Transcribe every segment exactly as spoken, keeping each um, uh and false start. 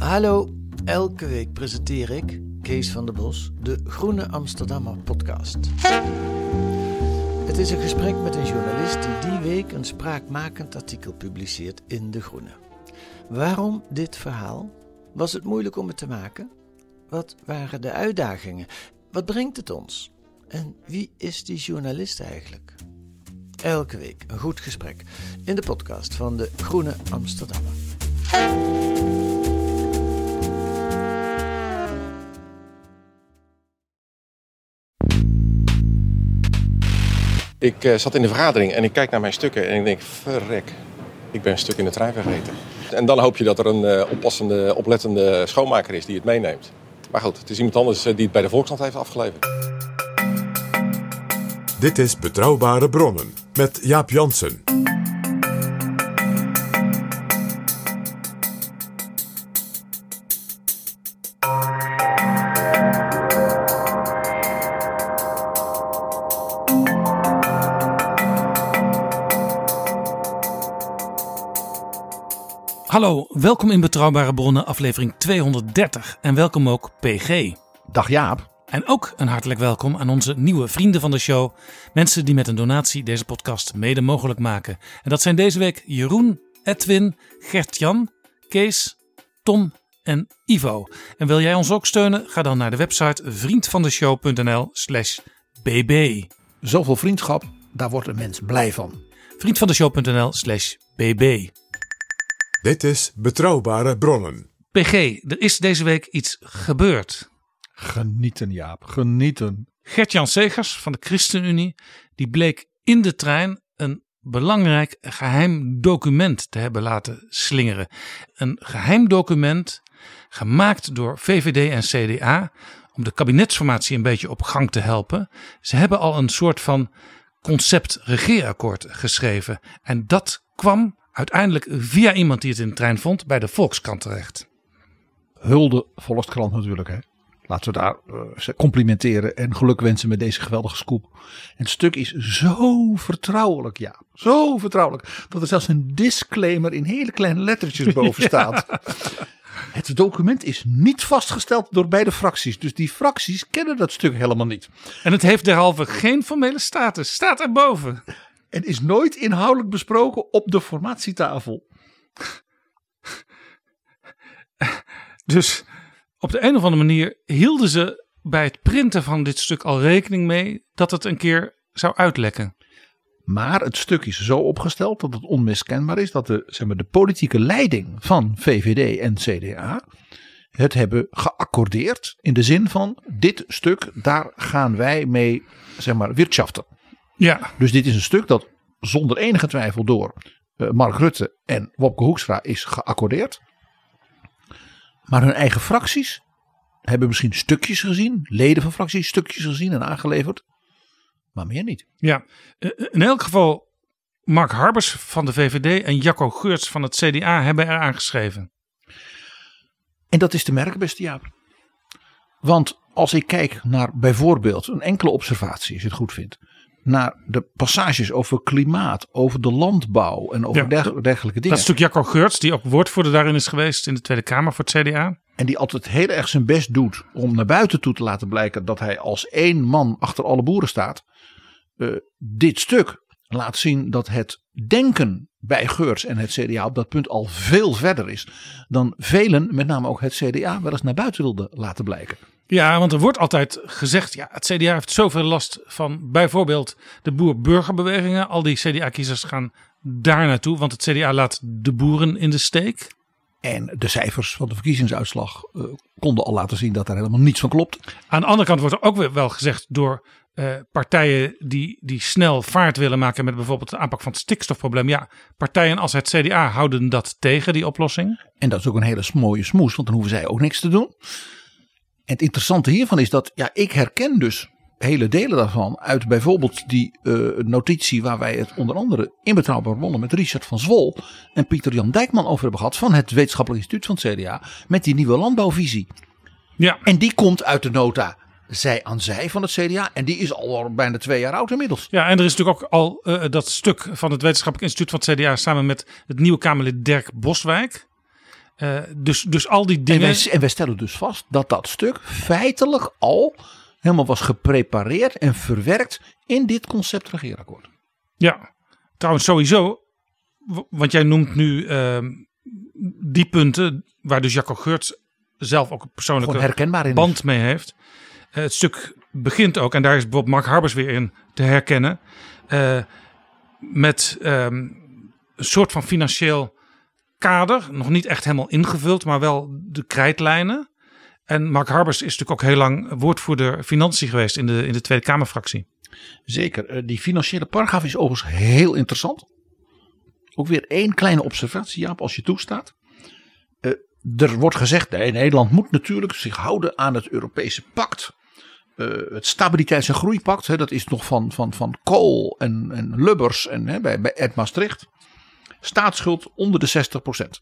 Hallo, elke week presenteer ik, Kees van der Bos, de Groene Amsterdammer podcast. Het is een gesprek met een journalist die die week een spraakmakend artikel publiceert in De Groene. Waarom dit verhaal? Was het moeilijk om het te maken? Wat waren de uitdagingen? Wat brengt het ons? En wie is die journalist eigenlijk? Elke week een goed gesprek in de podcast van de Groene Amsterdammer. Ik uh, zat in de vergadering en ik kijk naar mijn stukken en ik denk, verrek, ik ben een stuk in de trein vergeten. En dan hoop je dat er een uh, oppassende, oplettende schoonmaker is die het meeneemt. Maar goed, het is iemand anders uh, die het bij de Volkskrant heeft afgeleverd. Dit is Betrouwbare Bronnen met Jaap Jansen. Hallo, welkom in Betrouwbare Bronnen aflevering tweehonderddertig en welkom ook P G. Dag Jaap. En ook een hartelijk welkom aan onze nieuwe vrienden van de show. Mensen die met een donatie deze podcast mede mogelijk maken. En dat zijn deze week Jeroen, Edwin, Gert-Jan, Kees, Tom en Ivo. En wil jij ons ook steunen? Ga dan naar de website vriendvandeshow.nl slash bb. Zoveel vriendschap, daar wordt een mens blij van. vriendvandeshow.nl slash bb. Dit is Betrouwbare Bronnen. P G, er is deze week iets gebeurd. Genieten Jaap, genieten. Gert-Jan Segers van de ChristenUnie, die bleek in de trein een belangrijk geheim document te hebben laten slingeren. Een geheim document gemaakt door V V D en C D A om de kabinetsformatie een beetje op gang te helpen. Ze hebben al een soort van concept regeerakkoord geschreven en dat kwam uiteindelijk via iemand die het in de trein vond bij de Volkskrant terecht. Hulde Volkskrant natuurlijk, hè. Laten we daar uh, complimenteren en geluk wensen met deze geweldige scoop. En het stuk is zo vertrouwelijk, ja. Zo vertrouwelijk. Dat er zelfs een disclaimer in hele kleine lettertjes boven ja. staat. Het document is niet vastgesteld door beide fracties. Dus die fracties kennen dat stuk helemaal niet. En het heeft derhalve geen formele status. Staat erboven. En is nooit inhoudelijk besproken op de formatietafel. Dus op de een of andere manier hielden ze bij het printen van dit stuk al rekening mee dat het een keer zou uitlekken. Maar het stuk is zo opgesteld dat het onmiskenbaar is dat de, zeg maar, de politieke leiding van V V D en C D A het hebben geaccordeerd in de zin van dit stuk, daar gaan wij mee, zeg maar, wirtschaften. Ja. Dus dit is een stuk dat zonder enige twijfel door uh, Mark Rutte en Wopke Hoekstra is geaccordeerd. Maar hun eigen fracties hebben misschien stukjes gezien, leden van fracties stukjes gezien en aangeleverd, maar meer niet. Ja, in elk geval Mark Harbers van de V V D en Jacco Geurts van het C D A hebben er aangeschreven. En dat is te merken, beste Jaap. Want als ik kijk naar bijvoorbeeld een enkele observatie, als je het goed vindt, naar de passages over klimaat, over de landbouw en over ja, derg- dergelijke dingen. Dat is natuurlijk Jacco Geurts, die ook woordvoerder daarin is geweest in de Tweede Kamer voor het C D A. En die altijd heel erg zijn best doet om naar buiten toe te laten blijken dat hij als één man achter alle boeren staat. Uh, dit stuk laat zien dat het denken bij Geurts en het C D A op dat punt al veel verder is dan velen, met name ook het C D A, wel eens naar buiten wilden laten blijken. Ja, want er wordt altijd gezegd, ja, het C D A heeft zoveel last van bijvoorbeeld de boer-burgerbewegingen. Al die C D A-kiezers gaan daar naartoe, want het C D A laat de boeren in de steek. En de cijfers van de verkiezingsuitslag uh, konden al laten zien dat daar helemaal niets van klopt. Aan de andere kant wordt er ook weer wel gezegd door uh, partijen die, die snel vaart willen maken met bijvoorbeeld de aanpak van het stikstofprobleem. Ja, partijen als het C D A houden dat tegen, die oplossing. En dat is ook een hele mooie smoes, want dan hoeven zij ook niks te doen. En het interessante hiervan is dat, ja, ik herken dus hele delen daarvan uit bijvoorbeeld die uh, notitie waar wij het onder andere in Betrouwbare Bronnen met Richard van Zwol en Pieter Jan Dijkman over hebben gehad van het Wetenschappelijk Instituut van het C D A met die nieuwe landbouwvisie. Ja. En die komt uit de nota zij aan zij van het C D A en die is al bijna twee jaar oud inmiddels. Ja, en er is natuurlijk ook al uh, dat stuk van het Wetenschappelijk Instituut van het C D A samen met het nieuwe Kamerlid Dirk Boswijk. Uh, dus, dus al die dingen. En wij, en wij stellen dus vast dat dat stuk feitelijk al helemaal was geprepareerd en verwerkt in dit concept regeerakkoord. Ja, trouwens sowieso, want jij noemt nu uh, die punten waar dus Jacco Geurts zelf ook een persoonlijke band mee heeft. Uh, het stuk begint ook, en daar is bijvoorbeeld Mark Harbers weer in te herkennen, uh, met um, een soort van financieel kader, nog niet echt helemaal ingevuld, maar wel de krijtlijnen. En Mark Harbers is natuurlijk ook heel lang woordvoerder financiën geweest in de, in de Tweede Kamerfractie. Zeker, die financiële paragraaf is overigens heel interessant. Ook weer één kleine observatie, Jaap, als je toestaat. Uh, er wordt gezegd, nee, Nederland moet natuurlijk zich houden aan het Europese pact. Uh, het Stabiliteits- en Groeipact, hè, dat is nog van, van, van Kool en, en Lubbers en hè, bij, bij Ed Maastricht. Staatsschuld onder de zestig procent.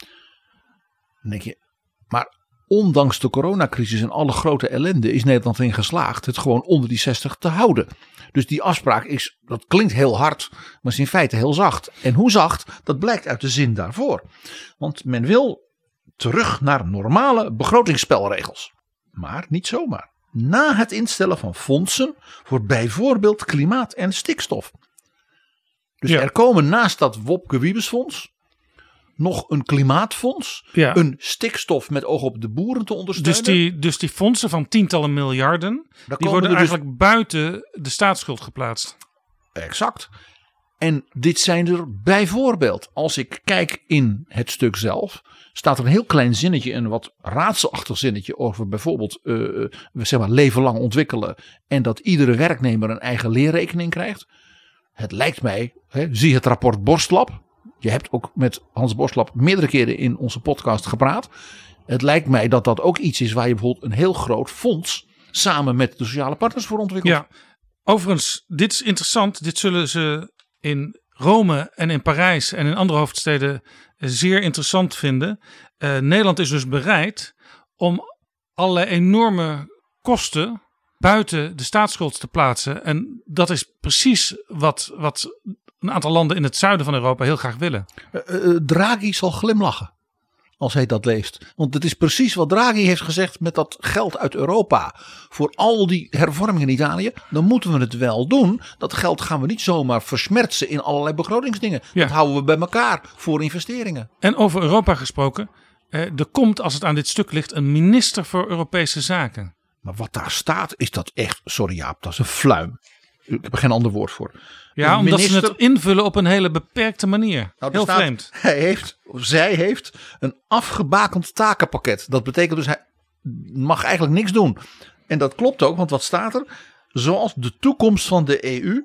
Dan denk je, maar ondanks de coronacrisis en alle grote ellende is Nederland erin geslaagd het gewoon onder die zestig te houden. Dus die afspraak is, dat klinkt heel hard, maar is in feite heel zacht. En hoe zacht, dat blijkt uit de zin daarvoor. Want men wil terug naar normale begrotingsspelregels. Maar niet zomaar. Na het instellen van fondsen voor bijvoorbeeld klimaat en stikstof. Dus ja. Er komen naast dat Wopke Wiebesfonds nog een klimaatfonds, ja. Een stikstof met oog op de boeren te ondersteunen. Dus die, dus die fondsen van tientallen miljarden, Daar die worden eigenlijk dus buiten de staatsschuld geplaatst. Exact. En dit zijn er bijvoorbeeld, als ik kijk in het stuk zelf, staat er een heel klein zinnetje, een wat raadselachtig zinnetje over bijvoorbeeld uh, zeg maar leven lang ontwikkelen en dat iedere werknemer een eigen leerrekening krijgt. Het lijkt mij, hè, zie het rapport Borstlab. Je hebt ook met Hans Borstlab meerdere keren in onze podcast gepraat. Het lijkt mij dat dat ook iets is waar je bijvoorbeeld een heel groot fonds samen met de sociale partners voor ontwikkelt. Ja, overigens, dit is interessant. Dit zullen ze in Rome en in Parijs en in andere hoofdsteden zeer interessant vinden. Uh, Nederland is dus bereid om allerlei enorme kosten buiten de staatsschuld te plaatsen. En dat is precies wat, wat een aantal landen in het zuiden van Europa heel graag willen. Uh, uh, Draghi zal glimlachen als hij dat leest. Want het is precies wat Draghi heeft gezegd met dat geld uit Europa. Voor al die hervormingen in Italië. Dan moeten we het wel doen. Dat geld gaan we niet zomaar versmertsen in allerlei begrotingsdingen. Ja. Dat houden we bij elkaar voor investeringen. En over Europa gesproken. Eh, er komt, als het aan dit stuk ligt, een minister voor Europese Zaken. Maar wat daar staat, is dat echt, sorry Jaap, dat is een fluim. Ik heb er geen ander woord voor. Ja, een omdat minister, ze het invullen op een hele beperkte manier. Nou, heel staat, vreemd. Hij heeft, of zij heeft, een afgebakend takenpakket. Dat betekent dus, hij mag eigenlijk niks doen. En dat klopt ook, want wat staat er? Zoals de toekomst van de E U,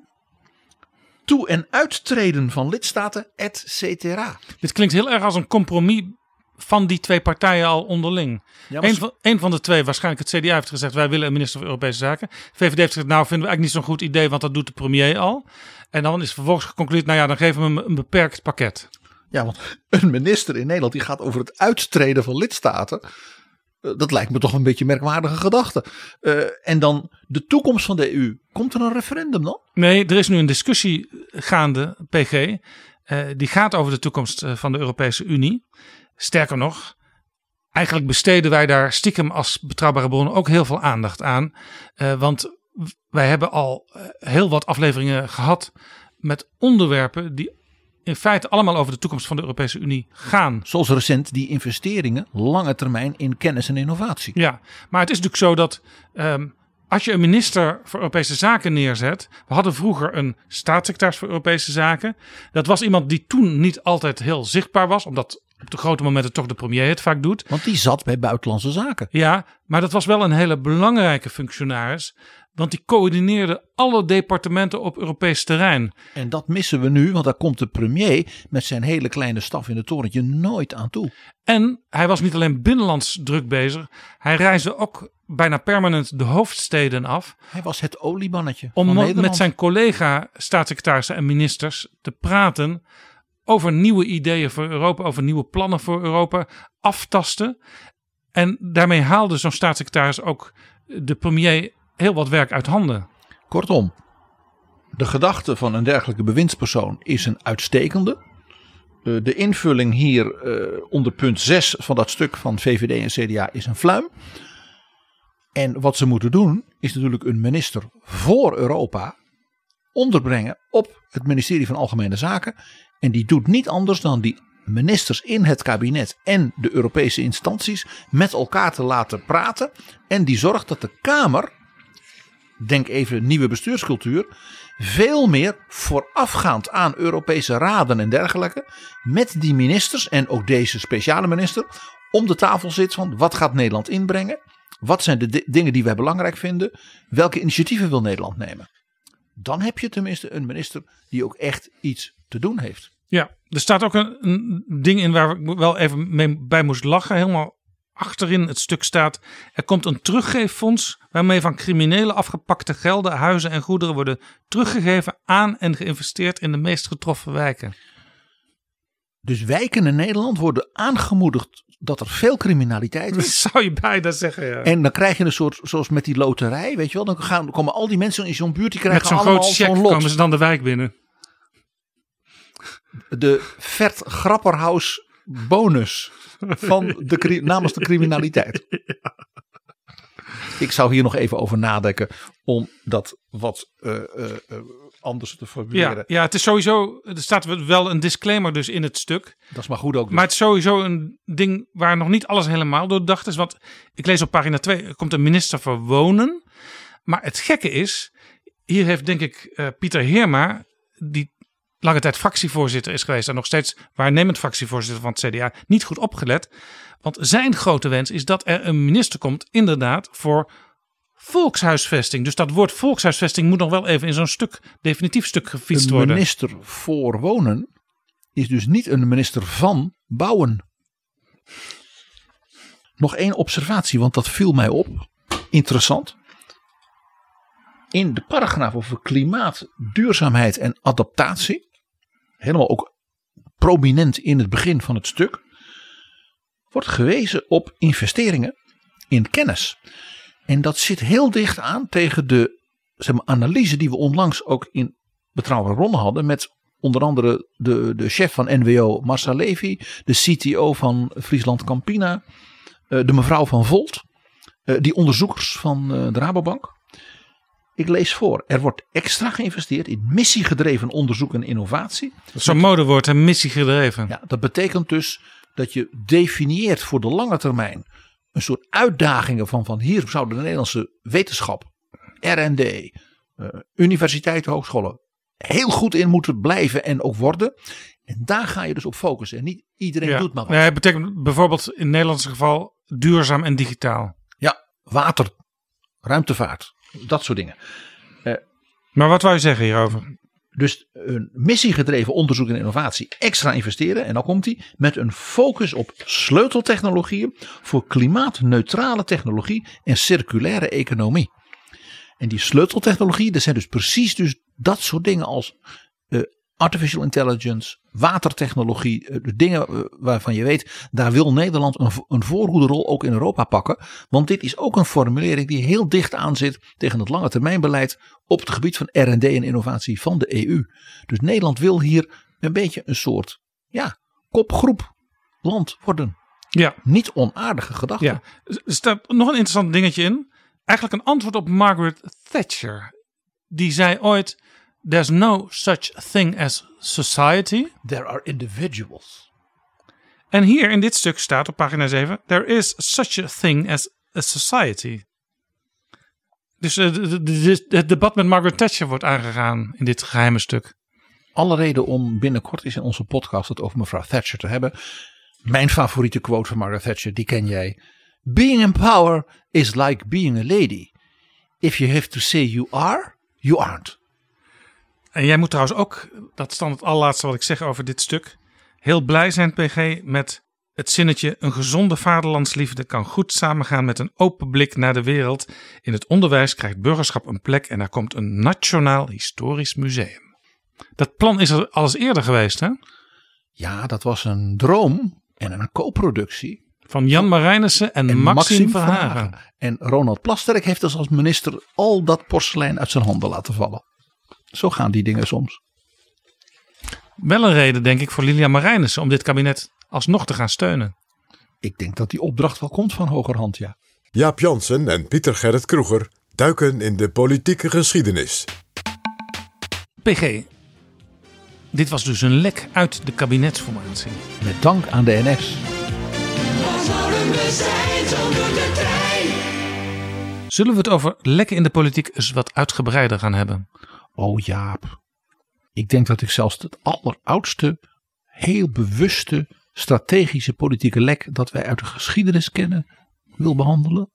toe- en uittreden van lidstaten, et cetera. Dit klinkt heel erg als een compromis van die twee partijen al onderling. Ja, Eén van, een van de twee, waarschijnlijk het C D A, heeft gezegd: wij willen een minister voor Europese Zaken. V V D heeft gezegd: nou, vinden we eigenlijk niet zo'n goed idee, want dat doet de premier al. En dan is vervolgens geconcludeerd: nou ja, dan geven we hem een beperkt pakket. Ja, want een minister in Nederland die gaat over het uittreden van lidstaten. Dat lijkt me toch een beetje een merkwaardige gedachte. Uh, en dan de toekomst van de E U. Komt er een referendum dan? Nee, er is nu een discussie gaande, P G. Uh, die gaat over de toekomst van de Europese Unie. Sterker nog, eigenlijk besteden wij daar stiekem als Betrouwbare Bronnen ook heel veel aandacht aan. Uh, want wij hebben al uh, heel wat afleveringen gehad met onderwerpen die in feite allemaal over de toekomst van de Europese Unie gaan. Zoals recent die investeringen lange termijn in kennis en innovatie. Ja, maar het is natuurlijk zo dat um, als je een minister voor Europese Zaken neerzet. We hadden vroeger een staatssecretaris voor Europese Zaken. Dat was iemand die toen niet altijd heel zichtbaar was, omdat op de grote momenten toch de premier het vaak doet. Want die zat bij Buitenlandse Zaken. Ja, maar dat was wel een hele belangrijke functionaris. Want die coördineerde alle departementen op Europees terrein. En dat missen we nu, want daar komt de premier met zijn hele kleine staf in het torentje nooit aan toe. En hij was niet alleen binnenlands druk bezig. Hij reisde ook bijna permanent de hoofdsteden af. Hij was het oliemannetje om van Nederland. Met zijn collega staatssecretarissen en ministers te praten over nieuwe ideeën voor Europa, over nieuwe plannen voor Europa, aftasten. En daarmee haalde zo'n staatssecretaris ook de premier heel wat werk uit handen. Kortom, de gedachte van een dergelijke bewindspersoon is een uitstekende. uh, de invulling hier uh, onder punt zes van dat stuk van V V D en C D A is een fluim. En wat ze moeten doen is natuurlijk een minister voor Europa onderbrengen op het ministerie van Algemene Zaken. En die doet niet anders dan die ministers in het kabinet en de Europese instanties met elkaar te laten praten. En die zorgt dat de Kamer, denk even nieuwe bestuurscultuur, veel meer voorafgaand aan Europese raden en dergelijke met die ministers en ook deze speciale minister om de tafel zit van wat gaat Nederland inbrengen? Wat zijn de d- dingen die wij belangrijk vinden? Welke initiatieven wil Nederland nemen? Dan heb je tenminste een minister die ook echt iets te doen heeft. Ja, er staat ook een, een ding in waar ik wel even mee bij moest lachen. Helemaal achterin het stuk staat: er komt een teruggeeffonds waarmee van criminelen afgepakte gelden, huizen en goederen worden teruggegeven aan en geïnvesteerd in de meest getroffen wijken. Dus wijken in Nederland worden aangemoedigd dat er veel criminaliteit Dat is. zou je bijna zeggen, ja. En dan krijg je een soort, zoals met die loterij, weet je wel. Dan gaan, komen al die mensen in zo'n buurt, die krijgen Met zo'n allemaal groot cheque zo'n lot. komen ze dan de wijk binnen. De Vert Grapperhaus bonus van de, cri- namens de criminaliteit. Ik zou hier nog even over nadenken om dat wat uh, uh, uh, anders te formuleren. Ja, ja, het is sowieso, er staat wel een disclaimer dus in het stuk. Dat is maar goed ook. Dus. Maar het is sowieso een ding waar nog niet alles helemaal doordacht is. Want ik lees op pagina twee, er komt een minister voor Wonen. Maar het gekke is, hier heeft denk ik uh, Pieter Heerma, die lange tijd fractievoorzitter is geweest en nog steeds waarnemend fractievoorzitter van het C D A, niet goed opgelet. Want zijn grote wens is dat er een minister komt, inderdaad, voor volkshuisvesting. Dus dat woord volkshuisvesting moet nog wel even in zo'n stuk, definitief stuk gefietst een worden. Een minister voor Wonen is dus niet een minister van Bouwen. Nog één observatie, want dat viel mij op. Interessant. In de paragraaf over klimaat, duurzaamheid en adaptatie, helemaal ook prominent in het begin van het stuk, wordt gewezen op investeringen in kennis. En dat zit heel dicht aan tegen de zeg maar, analyse die we onlangs ook in Betrouwbare Bronnen hadden met onder andere de, de chef van N W O Marcel Levy, de C T O van Friesland Campina, de mevrouw van Volt, die onderzoekers van de Rabobank. Ik lees voor, er wordt extra geïnvesteerd in missiegedreven onderzoek en innovatie. Dat is zo'n modewoord, een missiegedreven. Ja, dat betekent dus dat je definieert voor de lange termijn een soort uitdagingen van, van hier zou de Nederlandse wetenschap, R en D, uh, universiteiten, hogescholen heel goed in moeten blijven en ook worden. En daar ga je dus op focussen. En niet iedereen ja. doet maar wat. Nee, het betekent bijvoorbeeld in het Nederlandse geval duurzaam en digitaal. Ja, water, ruimtevaart, dat soort dingen. Uh, maar wat wou je zeggen hierover? Dus een missiegedreven onderzoek en innovatie extra investeren. En dan komt hij met een focus op sleuteltechnologieën voor klimaatneutrale technologie en circulaire economie. En die sleuteltechnologie, dat zijn dus precies dus dat soort dingen als uh, artificial intelligence, watertechnologie, uh, de dingen uh, waarvan je weet, daar wil Nederland een, een voorhoederrol ook in Europa pakken. Want dit is ook een formulering die heel dicht aan zit tegen het lange termijnbeleid op het gebied van R en D en innovatie van de E U. Dus Nederland wil hier een beetje een soort ja, kopgroep land worden. Ja. Niet onaardige gedachte. Ja. Er staat nog een interessant dingetje in. Eigenlijk een antwoord op Margaret Thatcher. Die zei ooit, there's no such thing as society. There are individuals. En hier in dit stuk staat op pagina zeven, there is such a thing as a society. Dus uh, de, de, de, het debat met Margaret Thatcher wordt aangegaan in dit geheime stuk. Alle reden om binnenkort eens in onze podcast het over mevrouw Thatcher te hebben. Mijn favoriete quote van Margaret Thatcher, die ken jij. Being in power is like being a lady. If you have to say you are, you aren't. En jij moet trouwens ook, dat is dan het allerlaatste wat ik zeg over dit stuk, heel blij zijn, P G, met het zinnetje: een gezonde vaderlandsliefde kan goed samengaan met een open blik naar de wereld. In het onderwijs krijgt burgerschap een plek en er komt een nationaal historisch museum. Dat plan is er al eens eerder geweest, hè? Ja, dat was een droom en een co-productie. Van Jan Marijnissen en, en Maxime Verhagen. Verhagen. En Ronald Plasterk heeft dus als minister al dat porselein uit zijn handen laten vallen. Zo gaan die dingen soms. Wel een reden, denk ik, voor Lilian Marijnissen om dit kabinet alsnog te gaan steunen. Ik denk dat die opdracht wel komt van hogerhand, ja. Jaap Jansen en Pieter Gerrit Kroeger duiken in de politieke geschiedenis. P G, dit was dus een lek uit de kabinetsformatie. Met dank aan de N S. Zullen we het over lekken in de politiek eens wat uitgebreider gaan hebben? Oh Jaap, ik denk dat ik zelfs het alleroudste, heel bewuste, strategische politieke lek dat wij uit de geschiedenis kennen wil behandelen.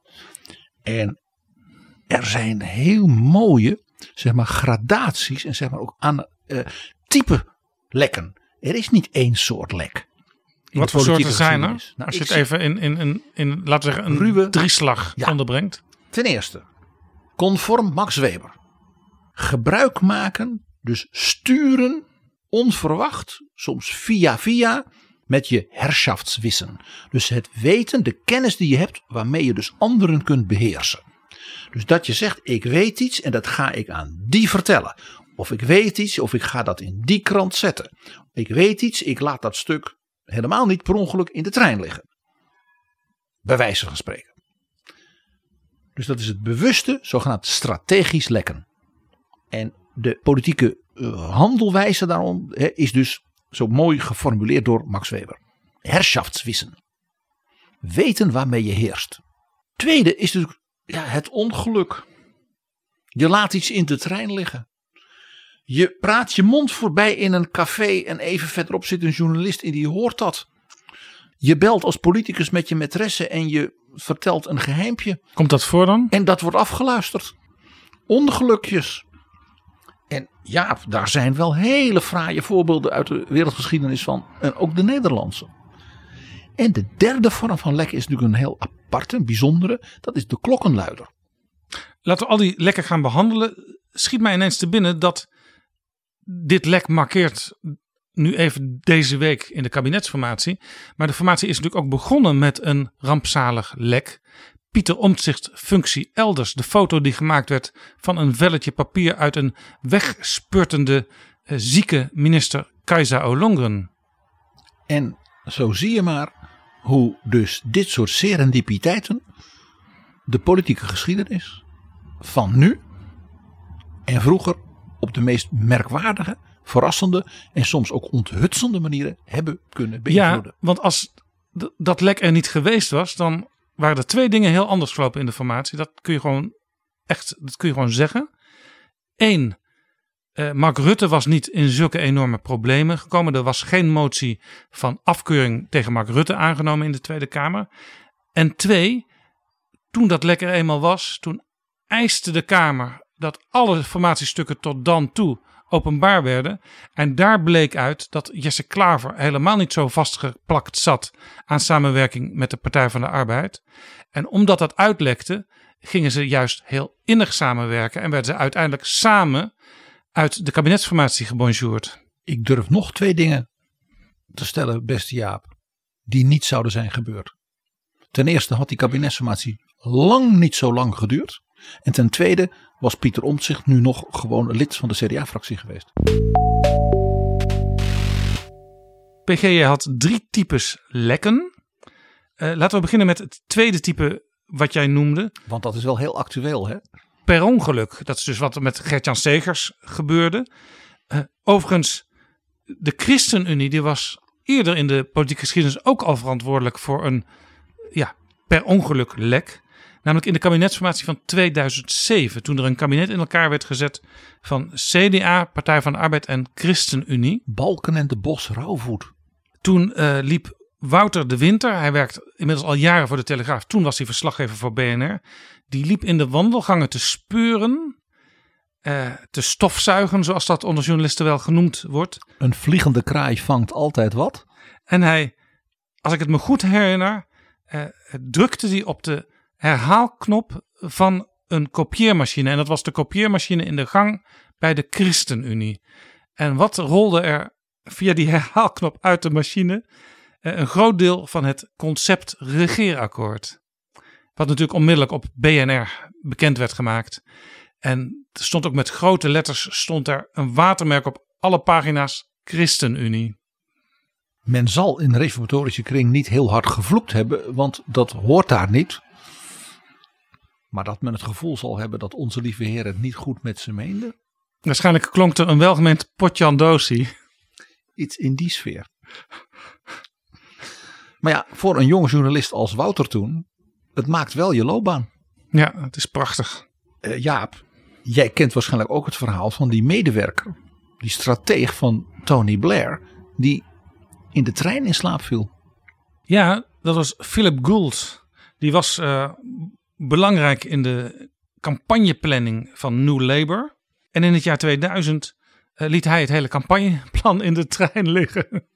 En er zijn heel mooie, zeg maar, gradaties en zeg maar ook aan uh, type lekken. Er is niet één soort lek. Wat voor soorten zijn er? Nou, Als je het even in, in, in, in, laten we zeggen, een ruwe drieslag ja. onderbrengt. Ten eerste, conform Max Weber. Gebruik maken, dus sturen, onverwacht, soms via via, met je Herrschaftswissen. Dus het weten, de kennis die je hebt, waarmee je dus anderen kunt beheersen. Dus dat je zegt, ik weet iets en dat ga ik aan die vertellen. Of ik weet iets, of ik ga dat in die krant zetten. Ik weet iets, ik laat dat stuk helemaal niet per ongeluk in de trein liggen. Bij wijze van spreken. Dus dat is het bewuste, zogenaamd strategisch lekken. En de politieke uh, handelwijze daarom he, is dus zo mooi geformuleerd door Max Weber. Herrschaftswissen. Weten waarmee je heerst. Tweede is natuurlijk ja, het ongeluk. Je laat iets in de trein liggen. Je praat je mond voorbij in een café en even verderop zit een journalist en die hoort dat. Je belt als politicus met je maîtresse en je vertelt een geheimpje. Komt dat voor dan? En dat wordt afgeluisterd. Ongelukjes. En ja, daar zijn wel hele fraaie voorbeelden uit de wereldgeschiedenis van. En ook de Nederlandse. En de derde vorm van lek is natuurlijk een heel aparte, een bijzondere. Dat is de klokkenluider. Laten we al die lekken gaan behandelen. Schiet mij ineens te binnen dat dit lek markeert nu even deze week in de kabinetsformatie. Maar de formatie is natuurlijk ook begonnen met een rampzalig lek. Pieter Omtzigt functie elders. De foto die gemaakt werd van een velletje papier uit een wegspurtende uh, zieke minister Kajsa Ollongren. En zo zie je maar hoe dus dit soort serendipiteiten de politieke geschiedenis van nu en vroeger op de meest merkwaardige, verrassende en soms ook onthutsende manieren hebben kunnen beïnvloeden. Ja, want als d- dat lek er niet geweest was, dan waren er twee dingen heel anders gelopen in de formatie. Dat kun je gewoon echt, dat kun je gewoon zeggen. Eén, uh, Mark Rutte was niet in zulke enorme problemen gekomen. Er was geen motie van afkeuring tegen Mark Rutte aangenomen in de Tweede Kamer. En twee, toen dat lek er eenmaal was, toen eiste de Kamer dat alle formatiestukken tot dan toe openbaar werden. En daar bleek uit dat Jesse Klaver helemaal niet zo vastgeplakt zat aan samenwerking met de Partij van de Arbeid. En omdat dat uitlekte, gingen ze juist heel innig samenwerken en werden ze uiteindelijk samen uit de kabinetsformatie gebonjourd. Ik durf nog twee dingen te stellen, beste Jaap, die niet zouden zijn gebeurd. Ten eerste had die kabinetsformatie lang niet zo lang geduurd. En ten tweede was Pieter Omtzigt nu nog gewoon lid van de C D A-fractie geweest. P G, je had drie types lekken. Uh, laten we beginnen met het tweede type wat jij noemde. Want dat is wel heel actueel, hè? Per ongeluk. Dat is dus wat er met Gert-Jan Segers gebeurde. Uh, overigens, de ChristenUnie die was eerder in de politieke geschiedenis ook al verantwoordelijk voor een ja, per ongeluk lek. Namelijk in de kabinetsformatie van tweeduizend zeven. Toen er een kabinet in elkaar werd gezet van C D A, Partij van de Arbeid en ChristenUnie. Balken en de Bos Rauwvoet. Toen uh, liep Wouter de Winter. Hij werkt inmiddels al jaren voor de Telegraaf. Toen was hij verslaggever voor B N R. Die liep in de wandelgangen te speuren. Uh, te stofzuigen, zoals dat onder journalisten wel genoemd wordt. Een vliegende kraai vangt altijd wat. En hij, als ik het me goed herinner, uh, drukte hij op de herhaalknop van een kopieermachine. En dat was de kopieermachine in de gang bij de ChristenUnie. En wat rolde er via die herhaalknop uit de machine? Een groot deel van het concept regeerakkoord. Wat natuurlijk onmiddellijk op B N R bekend werd gemaakt. En er stond ook met grote letters stond er een watermerk op alle pagina's. ChristenUnie. Men zal in de reformatorische kring niet heel hard gevloekt hebben, want dat hoort daar niet. Maar dat men het gevoel zal hebben dat onze lieve Heer het niet goed met ze meende. Waarschijnlijk klonk er een welgemeend potjandosi. Iets in die sfeer. Maar ja, voor een jonge journalist als Wouter toen, het maakt wel je loopbaan. Ja, het is prachtig. Uh, Jaap, jij kent waarschijnlijk ook het verhaal van die medewerker, die strateeg van Tony Blair, die in de trein in slaap viel. Ja, dat was Philip Gould. Die was uh, belangrijk in de campagneplanning van New Labour. En in het jaar tweeduizend uh, liet hij het hele campagneplan in de trein liggen.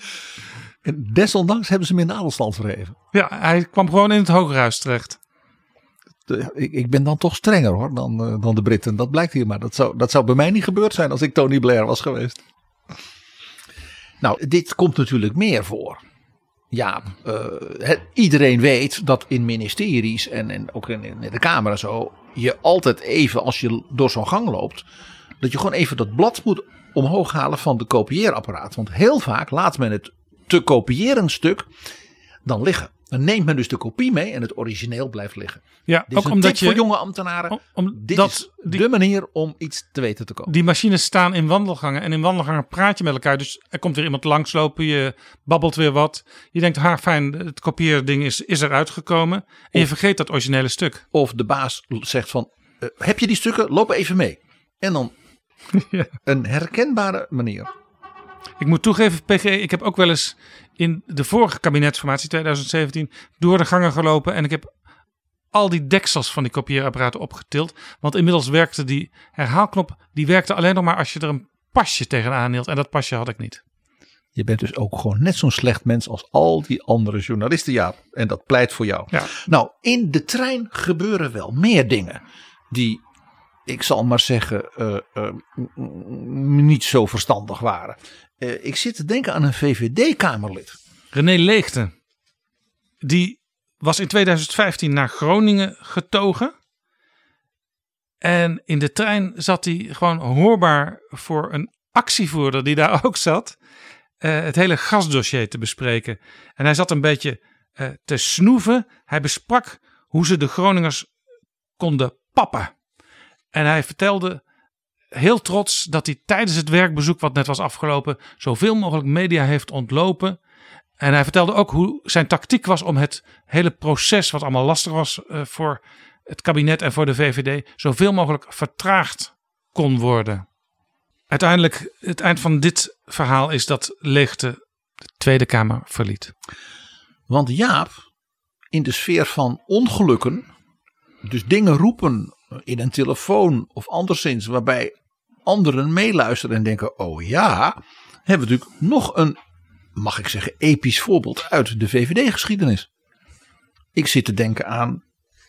En desondanks hebben ze hem in de adelstand verheven. Ja, hij kwam gewoon in het Hogerhuis terecht. De, ik, ik ben dan toch strenger hoor dan, uh, dan de Britten. Dat blijkt hier maar. Dat zou, dat zou bij mij niet gebeurd zijn als ik Tony Blair was geweest. Nou, dit komt natuurlijk meer voor. Ja, uh, het, iedereen weet dat in ministeries en, en ook in, in de Kamer en zo, je altijd even als je door zo'n gang loopt, dat je gewoon even dat blad moet omhoog halen van de kopieerapparaat. Want heel vaak laat men het te kopiëren stuk dan liggen. Dan neemt men dus de kopie mee en het origineel blijft liggen. Ja, dit is ook een omdat tip je voor jonge ambtenaren. Om, om dit dat, is die, de manier om iets te weten te komen. Die machines staan in wandelgangen en in wandelgangen praat je met elkaar. Dus er komt weer iemand langslopen, je babbelt weer wat. Je denkt, ha fijn, het kopieerding is, is eruit gekomen. En of, je vergeet dat originele stuk. Of de baas zegt van, uh, heb je die stukken? Loop even mee. En dan ja. Een herkenbare manier. Ik moet toegeven, P G, ik heb ook wel eens in de vorige kabinetsformatie tweeduizend zeventien door de gangen gelopen. En ik heb al die deksels van die kopieerapparaten opgetild. Want inmiddels werkte die herhaalknop, die werkte alleen nog maar als je er een pasje tegenaan hield. En dat pasje had ik niet. Je bent dus ook gewoon net zo'n slecht mens als al die andere journalisten, Jaap. En dat pleit voor jou. Ja. Nou, in de trein gebeuren wel meer dingen die, ik zal maar zeggen, uh, uh, niet zo verstandig waren. Uh, ik zit te denken aan een V V D-kamerlid. René Leegte. Die was in tweeduizend vijftien naar Groningen getogen. En in de trein zat hij gewoon hoorbaar voor een actievoerder die daar ook zat. Uh, het hele gasdossier te bespreken. En hij zat een beetje uh, te snoeven. Hij besprak hoe ze de Groningers konden pappen. En hij vertelde heel trots dat hij tijdens het werkbezoek wat net was afgelopen zoveel mogelijk media heeft ontlopen. En hij vertelde ook hoe zijn tactiek was om het hele proces, wat allemaal lastig was uh, voor het kabinet en voor de V V D, zoveel mogelijk vertraagd kon worden. Uiteindelijk, het eind van dit verhaal is dat Leegte de Tweede Kamer verliet. Want Jaap, in de sfeer van ongelukken, dus dingen roepen in een telefoon of anderszins, waarbij anderen meeluisteren en denken, oh ja, hebben we natuurlijk nog een, mag ik zeggen, episch voorbeeld uit de V V D-geschiedenis. Ik zit te denken aan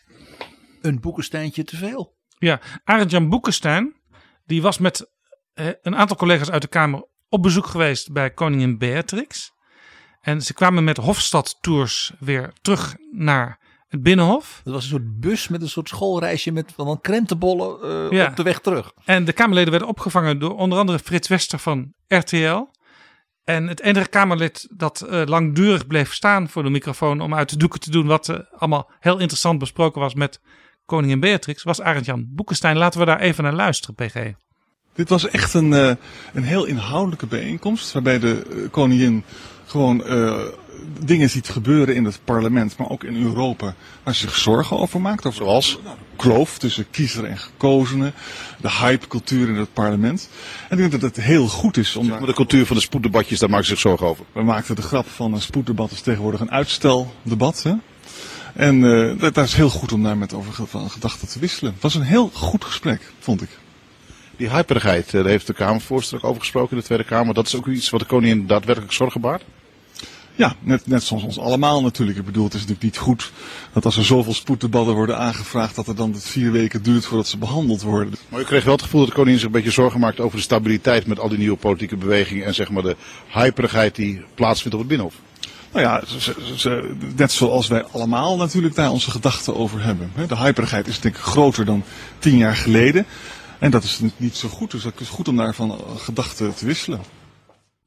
een Boekensteintje te veel. Ja, Arend-Jan Boekenstein, die was met eh, een aantal collega's uit de Kamer op bezoek geweest bij koningin Beatrix. En ze kwamen met Hofstadtours weer terug naar het Binnenhof. Dat was een soort bus met een soort schoolreisje met van krentenbollen uh, ja. op de weg terug. En de Kamerleden werden opgevangen door onder andere Frits Wester van R T L. En het enige Kamerlid dat uh, langdurig bleef staan voor de microfoon om uit de doeken te doen wat uh, allemaal heel interessant besproken was met koningin Beatrix, was Arend-Jan Boekenstein. Laten we daar even naar luisteren, P G. Dit was echt een, uh, een heel inhoudelijke bijeenkomst waarbij de uh, koningin gewoon uh, dingen ziet gebeuren in het parlement, maar ook in Europa, waar ze zich zorgen over maakt. Over Zoals de kloof tussen kiezer en gekozenen, de hypecultuur in het parlement. En ik denk dat het heel goed is om... Zeg maar de cultuur van de spoeddebatjes, daar maken ze zich zorgen over. We maakten de grap van een spoeddebat is tegenwoordig een uitsteldebat. Hè? En uh, dat, dat is heel goed om daar met over gedachten te wisselen. Het was een heel goed gesprek, vond ik. Die hyperigheid, daar heeft de Kamervoorzitter ook over gesproken in de Tweede Kamer. Dat is ook iets wat de koningin daadwerkelijk zorgen baart? Ja, net, net zoals ons allemaal natuurlijk. Ik bedoel, het is natuurlijk niet goed dat als er zoveel spoeddebatten worden aangevraagd, dat er dan het vier weken duurt voordat ze behandeld worden. Maar u kreeg wel het gevoel dat de koningin zich een beetje zorgen maakt over de stabiliteit met al die nieuwe politieke bewegingen en zeg maar de hyperigheid die plaatsvindt op het Binnenhof. Nou ja, ze, ze, net zoals wij allemaal natuurlijk daar onze gedachten over hebben. De hyperigheid is denk ik groter dan tien jaar geleden. En dat is niet zo goed, dus het is goed om daarvan gedachten te wisselen.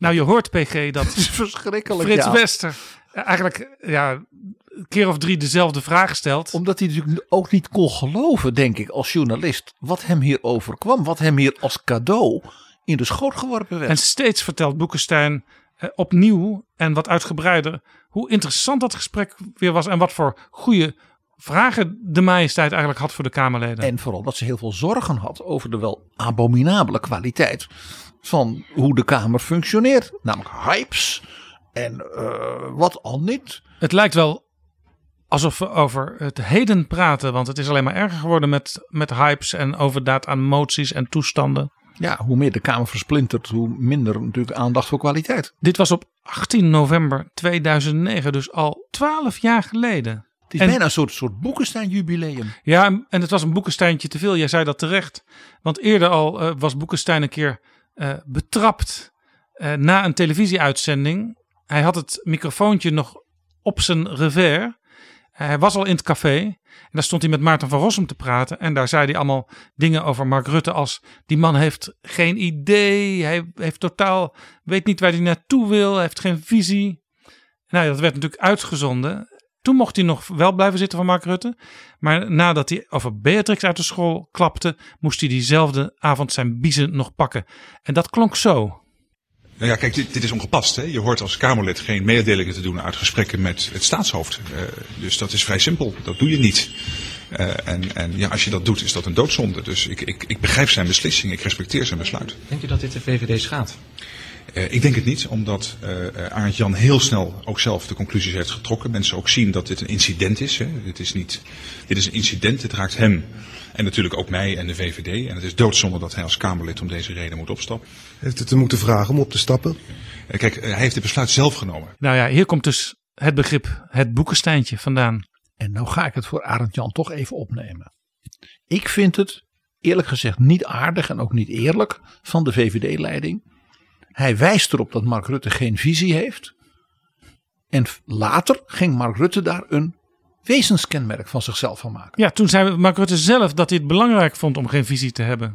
Nou, je hoort P G dat Het is verschrikkelijk. Frits ja. Wester eigenlijk ja, een keer of drie dezelfde vraag stelt. Omdat hij natuurlijk ook niet kon geloven, denk ik, als journalist, wat hem hier overkwam. Wat hem hier als cadeau in de schoot geworpen werd. En steeds vertelt Boekenstein eh, opnieuw en wat uitgebreider hoe interessant dat gesprek weer was. En wat voor goede vragen de majesteit eigenlijk had voor de Kamerleden. En vooral dat ze heel veel zorgen had over de wel abominabele kwaliteit van hoe de Kamer functioneert. Namelijk hypes en uh, wat al niet. Het lijkt wel alsof we over het heden praten. Want het is alleen maar erger geworden met, met hypes en overdaad aan moties en toestanden. Ja, hoe meer de Kamer versplintert, hoe minder natuurlijk aandacht voor kwaliteit. Dit was op achttien november tweeduizend negen, dus al twaalf jaar geleden. Het is En- bijna een soort, soort Boekenstein-jubileum. Ja, en het was een Boekensteintje te veel. Jij zei dat terecht. Want eerder al uh, was Boekenstein een keer uh, betrapt uh, na een televisieuitzending. Hij had het microfoontje nog op zijn revers. Hij was al in het café. En daar stond hij met Maarten van Rossum te praten. En daar zei hij allemaal dingen over Mark Rutte als... die man heeft geen idee. Hij heeft totaal... weet niet waar hij naartoe wil. Hij heeft geen visie. Nou, dat werd natuurlijk uitgezonden. Toen mocht hij nog wel blijven zitten van Mark Rutte. Maar nadat hij over Beatrix uit de school klapte... moest hij diezelfde avond zijn biezen nog pakken. En dat klonk zo. Nou ja, kijk, dit, dit is ongepast. Hè? Je hoort als Kamerlid geen mededelingen te doen uit gesprekken met het staatshoofd. Uh, dus dat is vrij simpel. Dat doe je niet. Uh, en, en ja, als je dat doet, is dat een doodzonde. Dus ik, ik, ik begrijp zijn beslissing. Ik respecteer zijn besluit. Denkt u dat dit de V V D schaadt? Uh, ik denk het niet, omdat uh, Arend Jan heel snel ook zelf de conclusies heeft getrokken. Mensen ook zien dat dit een incident is. Hè. Dit is niet, dit is een incident, dit raakt hem en natuurlijk ook mij en de V V D. En het is doodzonde dat hij als Kamerlid om deze reden moet opstappen. Heeft het hem moeten vragen om op te stappen? Uh, kijk, uh, hij heeft het besluit zelf genomen. Nou ja, hier komt dus het begrip het Boekensteintje vandaan. En nou ga ik het voor Arend Jan toch even opnemen. Ik vind het eerlijk gezegd niet aardig en ook niet eerlijk van de V V D-leiding. Hij wijst erop dat Mark Rutte geen visie heeft. En later ging Mark Rutte daar een wezenskenmerk van zichzelf van maken. Ja, toen zei Mark Rutte zelf dat hij het belangrijk vond om geen visie te hebben.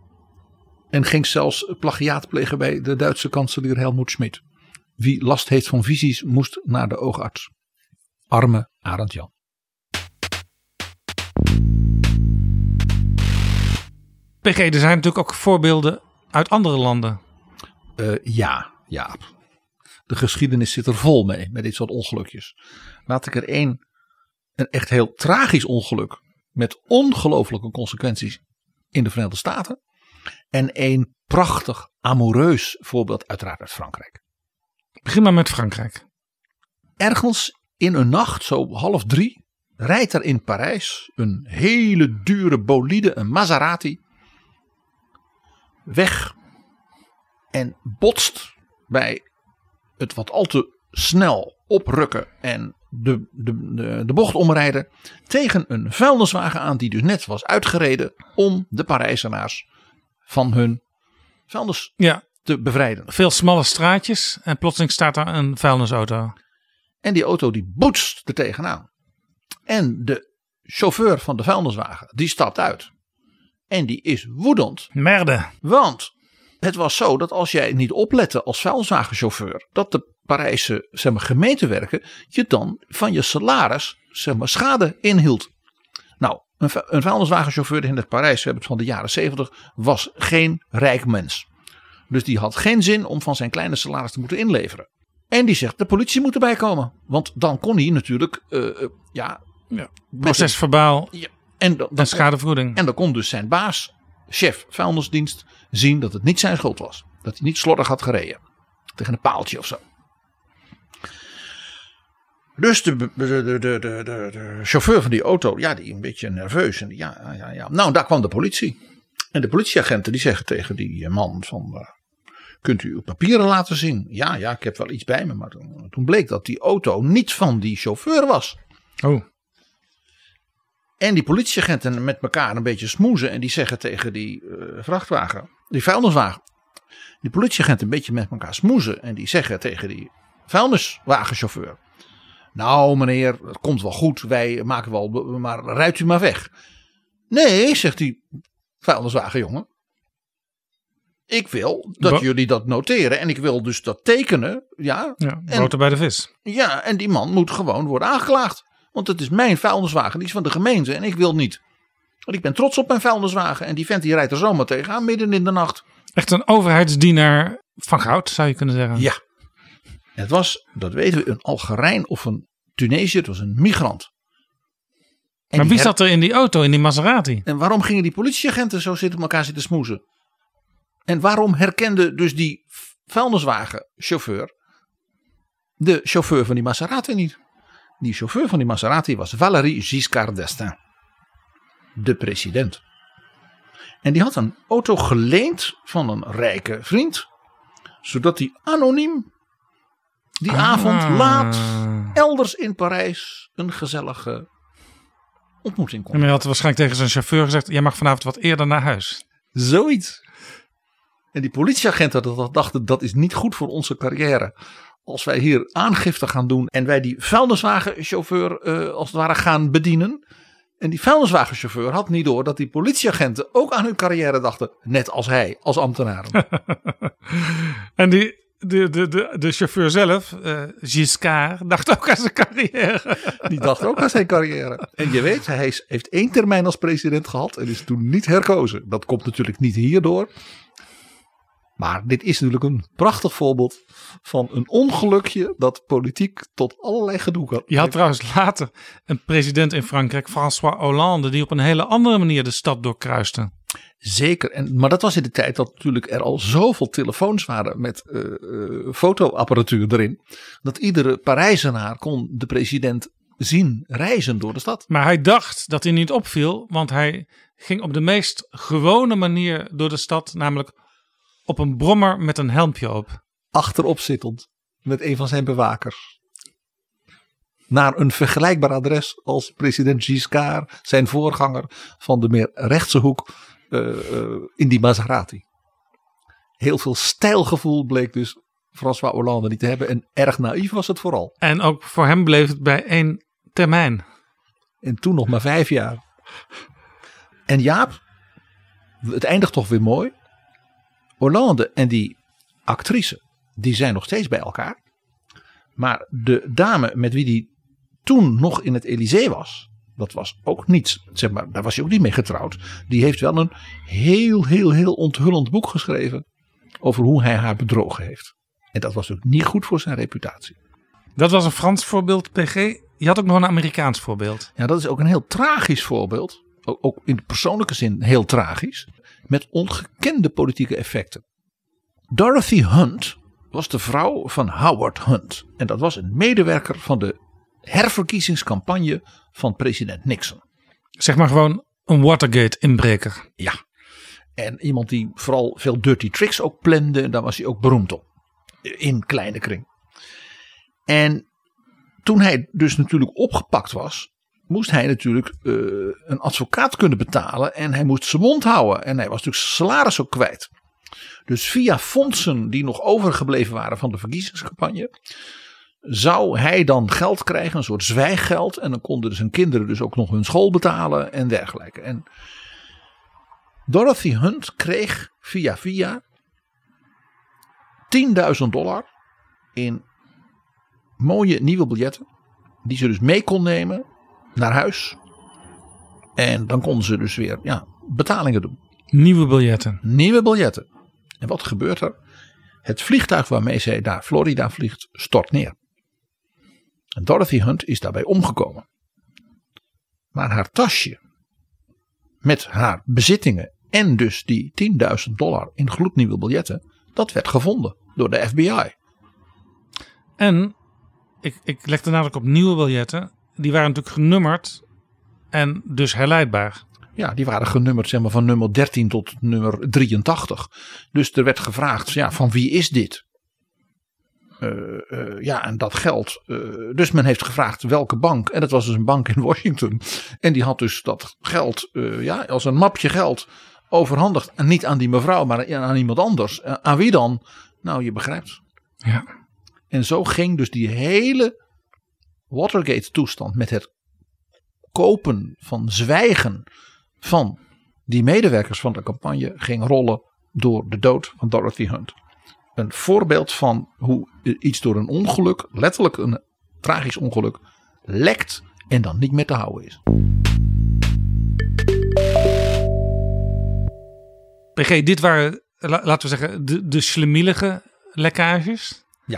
En ging zelfs plagiaat plegen bij de Duitse kanselier Helmut Schmidt. Wie last heeft van visies moest naar de oogarts. Arme Arend Jan. P G, er zijn natuurlijk ook voorbeelden uit andere landen. Uh, ja, Jaap. De geschiedenis zit er vol mee, met dit soort ongelukjes. Laat ik er één, een echt heel tragisch ongeluk met ongelooflijke consequenties in de Verenigde Staten. En één prachtig, amoureus voorbeeld uiteraard uit Frankrijk. Begin maar met Frankrijk. Ergens in een nacht, zo half drie, rijdt er in Parijs een hele dure bolide, een Maserati, weg en botst bij het wat al te snel oprukken en de, de, de, de bocht omrijden tegen een vuilniswagen aan die dus net was uitgereden om de Parijzenaars van hun vuilnis Ja, te bevrijden. veel smalle straatjes en plotseling staat daar een vuilnisauto. En die auto die boetst er tegenaan. En de chauffeur van de vuilniswagen die stapt uit. En die is woedend. Merde. Want het was zo dat als jij niet oplette als vuilniswagenchauffeur, dat de Parijse zeg maar, gemeentewerken je dan van je salaris zeg maar, schade inhield. Nou, een, vu- een vuilniswagenchauffeur in het Parijs, we hebben het van de jaren zeventig, was geen rijk mens. Dus die had geen zin om van zijn kleine salaris te moeten inleveren. En die zegt, de politie moet erbij komen. Want dan kon hij natuurlijk, uh, uh, ja... Ja, procesverbaal ja, en, dan, dan en schadevergoeding. En dan kon dus zijn baas, chef vuilnisdienst, zien dat het niet zijn schuld was. Dat hij niet slordig had gereden. Tegen een paaltje of zo. Dus de, de, de, de, de, de, de chauffeur van die auto, ja, die een beetje nerveus. En die, ja, ja, ja. Nou, daar kwam de politie. En de politieagenten die zeggen tegen die man van, uh, kunt u uw papieren laten zien? Ja, ja, ik heb wel iets bij me. Maar toen, toen bleek dat die auto niet van die chauffeur was. Oh. En die politieagenten met elkaar een beetje smoezen. En die zeggen tegen die uh, vrachtwagen, die vuilniswagen. Die politieagenten een beetje met elkaar smoezen. En die zeggen tegen die vuilniswagenchauffeur. Nou meneer, het komt wel goed. Wij maken wel, maar rijdt u maar weg. Nee, zegt die vuilniswagenjongen. ik wil dat Bo- jullie dat noteren. En ik wil dus dat tekenen. Ja, Ja, en, boter bij de vis. ja, en die man moet gewoon worden aangeklaagd. Want het is mijn vuilniswagen. Die is van de gemeente. En ik wil niet. Want ik ben trots op mijn vuilniswagen. En die vent die rijdt er zomaar tegenaan midden in de nacht. Echt een overheidsdienaar van goud, zou je kunnen zeggen. Ja. Het was, dat weten we, een Algerijn of een Tunesiër. Het was een migrant. En Maar die wie her- zat er in die auto, in die Maserati? En waarom gingen die politieagenten zo zitten met elkaar zitten smoezen? En waarom herkende dus die vuilniswagenchauffeur de chauffeur van die Maserati niet? Die chauffeur van die Maserati was Valéry Giscard d'Estaing. De president. En die had een auto geleend van een rijke vriend. Zodat hij anoniem die Ah. avond laat elders in Parijs een gezellige ontmoeting kon. En hij had waarschijnlijk tegen zijn chauffeur gezegd: jij mag vanavond wat eerder naar huis. Zoiets. En die politieagenten dachten, dat is niet goed voor onze carrière. Als wij hier aangifte gaan doen en wij die vuilniswagenchauffeur uh, als het ware gaan bedienen. En die vuilniswagenchauffeur had niet door dat die politieagenten ook aan hun carrière dachten. Net als hij, als ambtenaren. En die, de, de, de, de chauffeur zelf, uh, Giscard, dacht ook aan zijn carrière. Die dacht ook aan zijn carrière. En je weet, hij is, heeft één termijn als president gehad en is toen niet herkozen. Dat komt natuurlijk niet hierdoor. Maar dit is natuurlijk een prachtig voorbeeld van een ongelukje dat politiek tot allerlei gedoe kan. Je had trouwens later een president in Frankrijk, François Hollande, die op een hele andere manier de stad doorkruiste. Zeker, en, maar dat was in de tijd dat natuurlijk er al zoveel telefoons waren met uh, uh, fotoapparatuur erin. Dat iedere Parijzenaar kon de president zien reizen door de stad. Maar hij dacht dat hij niet opviel, want hij ging op de meest gewone manier door de stad, namelijk op een brommer met een helmpje op. Achterop zittend met een van zijn bewakers. Naar een vergelijkbaar adres als president Giscard, zijn voorganger van de meer rechtse hoek uh, uh, in die Maserati. Heel veel stijlgevoel bleek dus François Hollande niet te hebben en erg naïef was het vooral. En ook voor hem bleef het bij één termijn. En toen nog maar vijf jaar. En Jaap, het eindigt toch weer mooi. Hollande en die actrice, die zijn nog steeds bij elkaar. Maar de dame met wie die toen nog in het Elysée was, dat was ook niets. Zeg maar, daar was hij ook niet mee getrouwd. Die heeft wel een heel, heel, heel onthullend boek geschreven over hoe hij haar bedrogen heeft. En dat was ook niet goed voor zijn reputatie. Dat was een Frans voorbeeld, P G. Je had ook nog een Amerikaans voorbeeld. Ja, dat is ook een heel tragisch voorbeeld. Ook, ook in de persoonlijke zin heel tragisch. Met ongekende politieke effecten. Dorothy Hunt was de vrouw van Howard Hunt. En dat was een medewerker van de herverkiezingscampagne van president Nixon. Zeg maar gewoon een Watergate-inbreker. Ja. En iemand die vooral veel dirty tricks ook plande. En daar was hij ook beroemd op. In kleine kring. En toen hij dus natuurlijk opgepakt was, moest hij natuurlijk uh, een advocaat kunnen betalen. En hij moest zijn mond houden. En hij was natuurlijk zijn salaris ook kwijt. Dus via fondsen die nog overgebleven waren van de verkiezingscampagne, zou hij dan geld krijgen, een soort zwijggeld. En dan konden zijn kinderen dus ook nog hun school betalen en dergelijke. En Dorothy Hunt kreeg via via tienduizend dollar in mooie nieuwe biljetten. Die ze dus mee kon nemen naar huis. En dan konden ze dus weer ja, betalingen doen. Nieuwe biljetten. Nieuwe biljetten. En wat gebeurt er? Het vliegtuig waarmee zij naar Florida vliegt stort neer. En Dorothy Hunt is daarbij omgekomen. Maar haar tasje met haar bezittingen en dus die tienduizend dollar in gloednieuwe biljetten, dat werd gevonden door de F B I. En ik, ik leg de nadruk op nieuwe biljetten. Die waren natuurlijk genummerd en dus herleidbaar. Ja, die waren genummerd zeg maar, van nummer dertien tot nummer drieëntachtig. Dus er werd gevraagd, ja, van wie is dit? Uh, uh, ja, en dat geld. Uh, dus men heeft gevraagd welke bank. En dat was dus een bank in Washington. En die had dus dat geld uh, ja, als een mapje geld overhandigd. En niet aan die mevrouw, maar aan iemand anders. Uh, aan wie dan? Nou, je begrijpt. Ja. En zo ging dus die hele Watergate toestand met het kopen van zwijgen van die medewerkers van de campagne ging rollen door de dood van Dorothy Hunt. Een voorbeeld van hoe iets door een ongeluk, letterlijk een tragisch ongeluk, lekt en dan niet meer te houden is. P G, dit waren, laten we zeggen, de, de slemielige lekkages. Ja.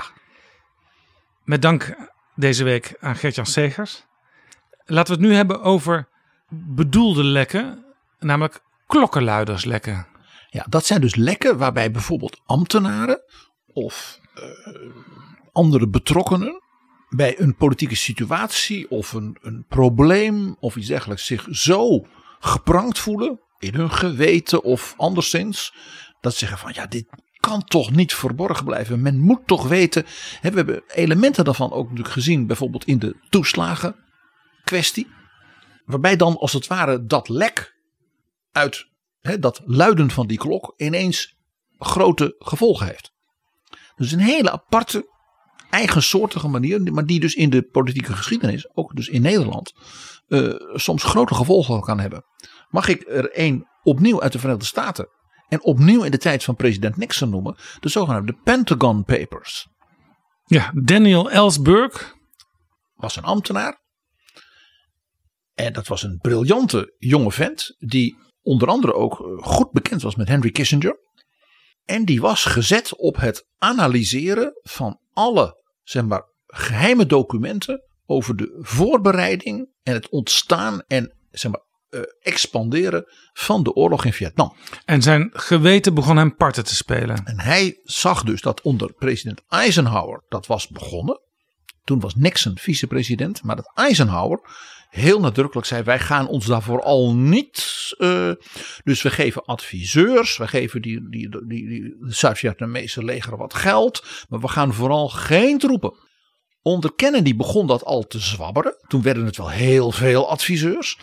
Met dank deze week aan Gert-Jan Segers. Laten we het nu hebben over bedoelde lekken, namelijk klokkenluiderslekken. Ja, dat zijn dus lekken waarbij bijvoorbeeld ambtenaren of uh, andere betrokkenen bij een politieke situatie of een, een probleem of iets dergelijks zich zo geprankt voelen in hun geweten of anderszins, dat ze zeggen van ja, dit kan toch niet verborgen blijven. Men moet toch weten. Hè, we hebben elementen daarvan ook natuurlijk gezien, bijvoorbeeld in de toeslagenkwestie, waarbij dan als het ware dat lek uit hè, dat luiden van die klok ineens grote gevolgen heeft. Dus een hele aparte, eigensoortige manier, maar die dus in de politieke geschiedenis, ook dus in Nederland, uh, soms grote gevolgen kan hebben. Mag ik er één opnieuw uit de Verenigde Staten en opnieuw in de tijd van president Nixon noemen, de zogenaamde Pentagon Papers. Ja, Daniel Ellsberg was een ambtenaar. En dat was een briljante jonge vent die onder andere ook goed bekend was met Henry Kissinger. En die was gezet op het analyseren van alle zeg maar, geheime documenten over de voorbereiding en het ontstaan en zeg maar, uh, expanderen van de oorlog in Vietnam. En zijn geweten begon hem parten te spelen. En hij zag dus dat onder president Eisenhower dat was begonnen. Toen was Nixon vicepresident, maar dat Eisenhower heel nadrukkelijk zei, wij gaan ons daar vooral niet, uh, dus we geven adviseurs, we geven die, die, die, die Zuid-Vietnamese leger wat geld, maar we gaan vooral geen troepen. Onder Kennedy begon dat al te zwabberen, toen werden het wel heel veel adviseurs.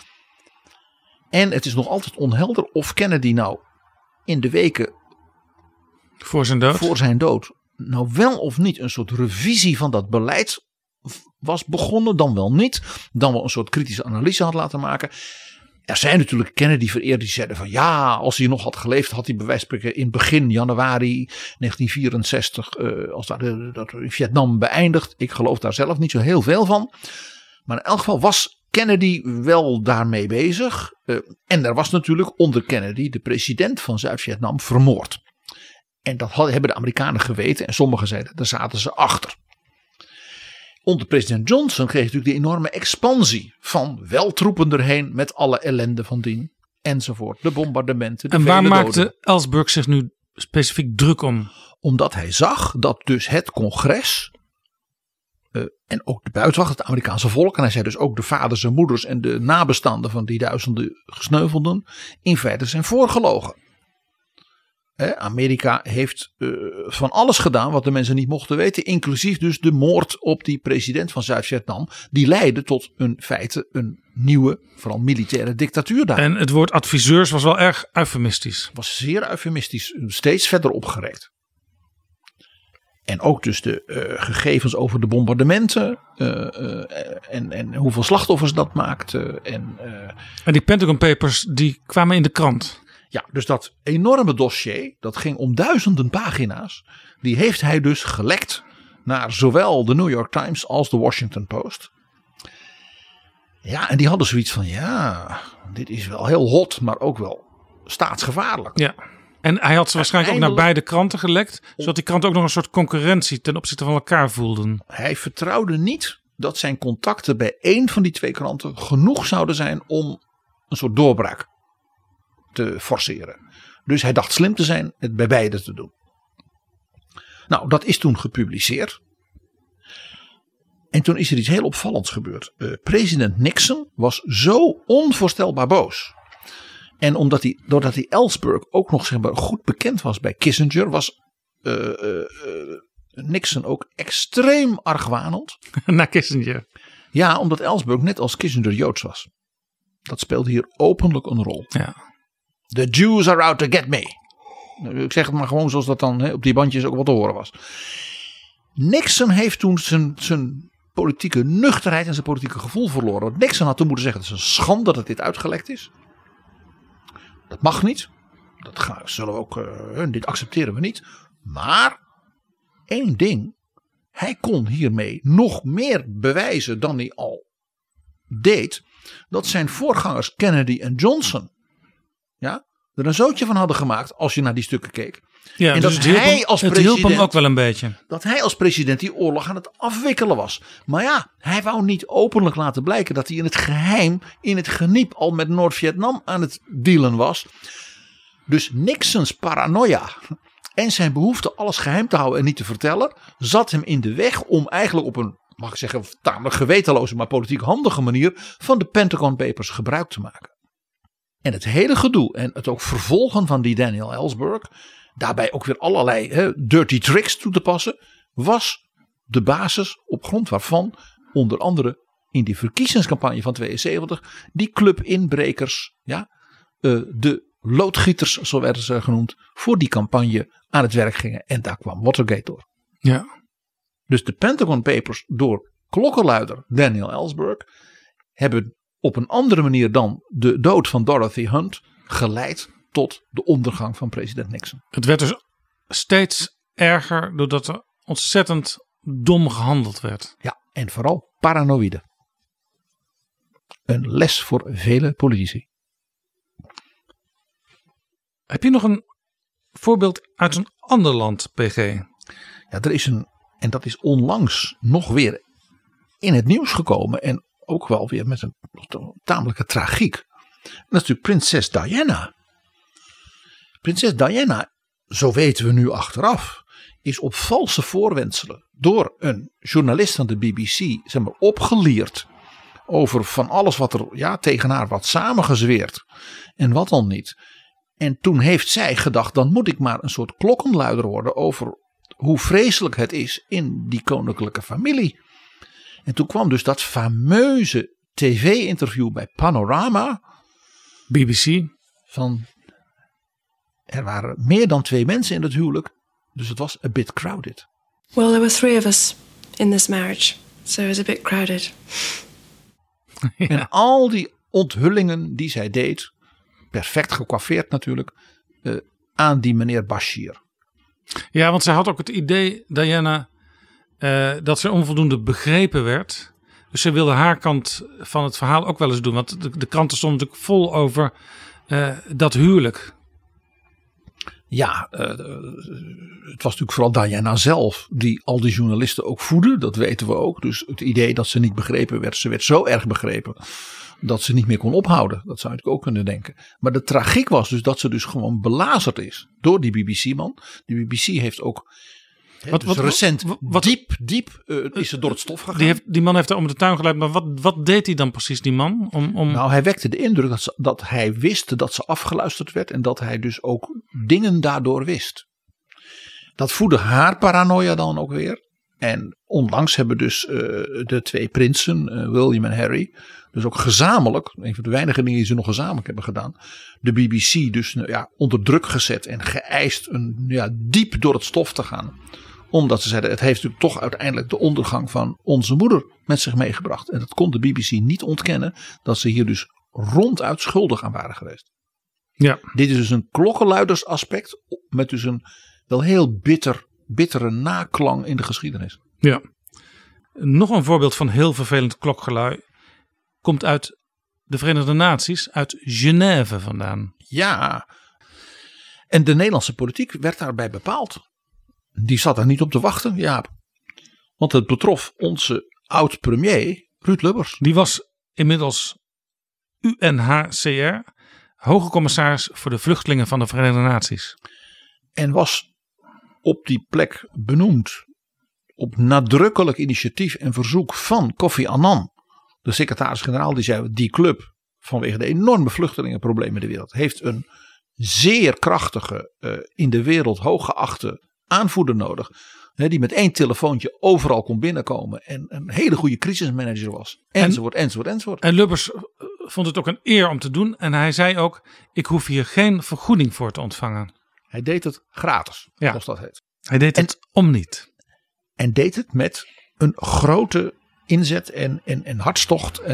En het is nog altijd onhelder of Kennedy nou in de weken voor zijn dood, voor zijn dood nou wel of niet een soort revisie van dat beleid was begonnen, dan wel niet. Dan wel een soort kritische analyse had laten maken. Er zijn natuurlijk Kennedy-vereerders die zeiden van ja, als hij nog had geleefd, had hij bij wijze van spreken in begin januari negentien vierenzestig, uh, als daar de, dat in Vietnam beëindigd. Ik geloof daar zelf niet zo heel veel van. Maar in elk geval was Kennedy wel daarmee bezig. Uh, en er was natuurlijk onder Kennedy de president van Zuid-Vietnam vermoord. En dat hadden, hebben de Amerikanen geweten. En sommigen zeiden, daar zaten ze achter. Onder president Johnson kreeg je natuurlijk de enorme expansie van wel troepen erheen met alle ellende van dien. Enzovoort. De bombardementen. De en waar doden. maakte Ellsberg zich nu specifiek druk om? Omdat hij zag dat dus het congres uh, en ook de buitenwacht, het Amerikaanse volk. En hij zei dus ook de vaders en moeders en de nabestaanden van die duizenden gesneuvelden in feite zijn voorgelogen. Amerika heeft uh, van alles gedaan wat de mensen niet mochten weten. Inclusief dus de moord op die president van Zuid-Vietnam. Die leidde tot in feite een nieuwe, vooral militaire dictatuur daar. En het woord adviseurs was wel erg eufemistisch. Was zeer eufemistisch. Steeds verder opgerekt. En ook dus de uh, gegevens over de bombardementen. Uh, uh, en, en hoeveel slachtoffers dat maakte. En, uh, en die Pentagon Papers die kwamen in de krant. Ja, dus dat enorme dossier, dat ging om duizenden pagina's. Die heeft hij dus gelekt naar zowel de New York Times als de Washington Post. Ja, en die hadden zoiets van, ja, dit is wel heel hot, maar ook wel staatsgevaarlijk. Ja, en hij had ze waarschijnlijk ook naar beide kranten gelekt. Zodat die kranten ook nog een soort concurrentie ten opzichte van elkaar voelden. Hij vertrouwde niet dat zijn contacten bij één van die twee kranten genoeg zouden zijn om een soort doorbraak te forceren. Dus hij dacht slim te zijn het bij beide te doen. Nou, dat is toen gepubliceerd. En toen is er iets heel opvallends gebeurd. Uh, president Nixon was zo onvoorstelbaar boos. En omdat hij, doordat hij Ellsberg ook nog zeg maar, goed bekend was bij Kissinger, was uh, uh, uh, Nixon ook extreem argwanend. Naar Kissinger. Ja, omdat Ellsberg net als Kissinger Joods was. Dat speelde hier openlijk een rol. Ja. The Jews are out to get me. Ik zeg het maar gewoon zoals dat dan hè, op die bandjes ook wat te horen was. Nixon heeft toen zijn, zijn politieke nuchterheid en zijn politieke gevoel verloren. Nixon had toen moeten zeggen, het is een schande dat dit uitgelekt is. Dat mag niet. dat gaan, zullen we ook, uh, dit accepteren we niet. Maar één ding, hij kon hiermee nog meer bewijzen dan hij al deed, dat zijn voorgangers Kennedy en Johnson, ja, er een zootje van hadden gemaakt als je naar die stukken keek. Ja, en dus dat het hielp hij hem, als het president, hielp hem ook wel een beetje. Dat hij als president die oorlog aan het afwikkelen was. Maar ja, hij wou niet openlijk laten blijken dat hij in het geheim, in het geniep al met Noord-Vietnam aan het dealen was. Dus Nixons paranoia en zijn behoefte alles geheim te houden en niet te vertellen, zat hem in de weg om eigenlijk op een, mag ik zeggen, tamelijk gewetenloze, maar politiek handige manier van de Pentagon Papers gebruik te maken. En het hele gedoe en het ook vervolgen van die Daniel Ellsberg, daarbij ook weer allerlei he, dirty tricks toe te passen, was de basis op grond waarvan onder andere in die verkiezingscampagne van tweeënzeventig die club inbrekers, ja, uh, de loodgieters, zo werden ze genoemd, voor die campagne aan het werk gingen. En daar kwam Watergate door. Ja. Dus de Pentagon Papers door klokkenluider Daniel Ellsberg hebben op een andere manier dan de dood van Dorothy Hunt geleid tot de ondergang van president Nixon. Het werd dus steeds erger doordat er ontzettend dom gehandeld werd. Ja, en vooral paranoïde. Een les voor vele politici. Heb je nog een voorbeeld uit een ander land, P G? Ja, er is een, en dat is onlangs nog weer in het nieuws gekomen en ook wel weer met een, een tamelijke tragiek. En dat is natuurlijk prinses Diana. Prinses Diana, zo weten we nu achteraf, is op valse voorwendselen door een journalist van de B B C zeg maar, opgeleerd over van alles wat er ja, tegen haar wat samengezweerd en wat dan niet. En toen heeft zij gedacht, dan moet ik maar een soort klokkenluider worden over hoe vreselijk het is in die koninklijke familie. En toen kwam dus dat fameuze tv-interview bij Panorama. B B C. Van, er waren meer dan twee mensen in het huwelijk, dus het was a bit crowded. Well, there were three of us in this marriage, so it was a bit crowded. Ja. En al die onthullingen die zij deed, perfect gekwaffeerd natuurlijk, uh, aan die meneer Bashir. Ja, want zij had ook het idee, Diana, uh, dat ze onvoldoende begrepen werd. Dus ze wilde haar kant van het verhaal ook wel eens doen. Want de, de kranten stonden natuurlijk vol over uh, dat huwelijk. Ja, uh, het was natuurlijk vooral Diana zelf die al die journalisten ook voedde. Dat weten we ook. Dus het idee dat ze niet begrepen werd. Ze werd zo erg begrepen dat ze niet meer kon ophouden. Dat zou ik ook kunnen denken. Maar de tragiek was dus dat ze dus gewoon belazerd is door die B B C-man. Die B B C heeft ook wat, dus wat, recent wat, wat, diep, diep uh, is ze door het stof gegaan. Die, heeft, die man heeft er om de tuin geleid. Maar wat, wat deed hij dan precies, die man? Om, om... Nou, hij wekte de indruk dat, ze, dat hij wist dat ze afgeluisterd werd. En dat hij dus ook dingen daardoor wist. Dat voedde haar paranoia dan ook weer. En onlangs hebben dus uh, de twee prinsen, uh, William en Harry, dus ook gezamenlijk, een van de weinige dingen die ze nog gezamenlijk hebben gedaan, de B B C dus nou ja, onder druk gezet en geëist een, ja, diep door het stof te gaan. Omdat ze zeiden, het heeft natuurlijk toch uiteindelijk de ondergang van onze moeder met zich meegebracht. En dat kon de B B C niet ontkennen, dat ze hier dus ronduit schuldig aan waren geweest. Ja. Dit is dus een klokkenluidersaspect met dus een wel heel bitter, bittere naklang in de geschiedenis. Ja. Nog een voorbeeld van heel vervelend klokgelui komt uit de Verenigde Naties, uit Genève vandaan. Ja, en de Nederlandse politiek werd daarbij bepaald. Die zat daar niet op te wachten, Jaap. Want het betrof onze oud-premier Ruud Lubbers. Die was inmiddels U N H C R, hoge commissaris voor de vluchtelingen van de Verenigde Naties. En was op die plek benoemd op nadrukkelijk initiatief en verzoek van Kofi Annan, de secretaris-generaal, die zei, die club vanwege de enorme vluchtelingenproblemen in de wereld heeft een zeer krachtige, uh, in de wereld hooggeachte aanvoerder nodig. Hè, die met één telefoontje overal kon binnenkomen en een hele goede crisismanager was. Enzovoort, en, enzovoort, enzovoort. En Lubbers vond het ook een eer om te doen. En hij zei ook, ik hoef hier geen vergoeding voor te ontvangen. Hij deed het gratis, ja. Zoals dat heet. Hij deed en, het om niet. En deed het met een grote inzet en, en, en hartstocht en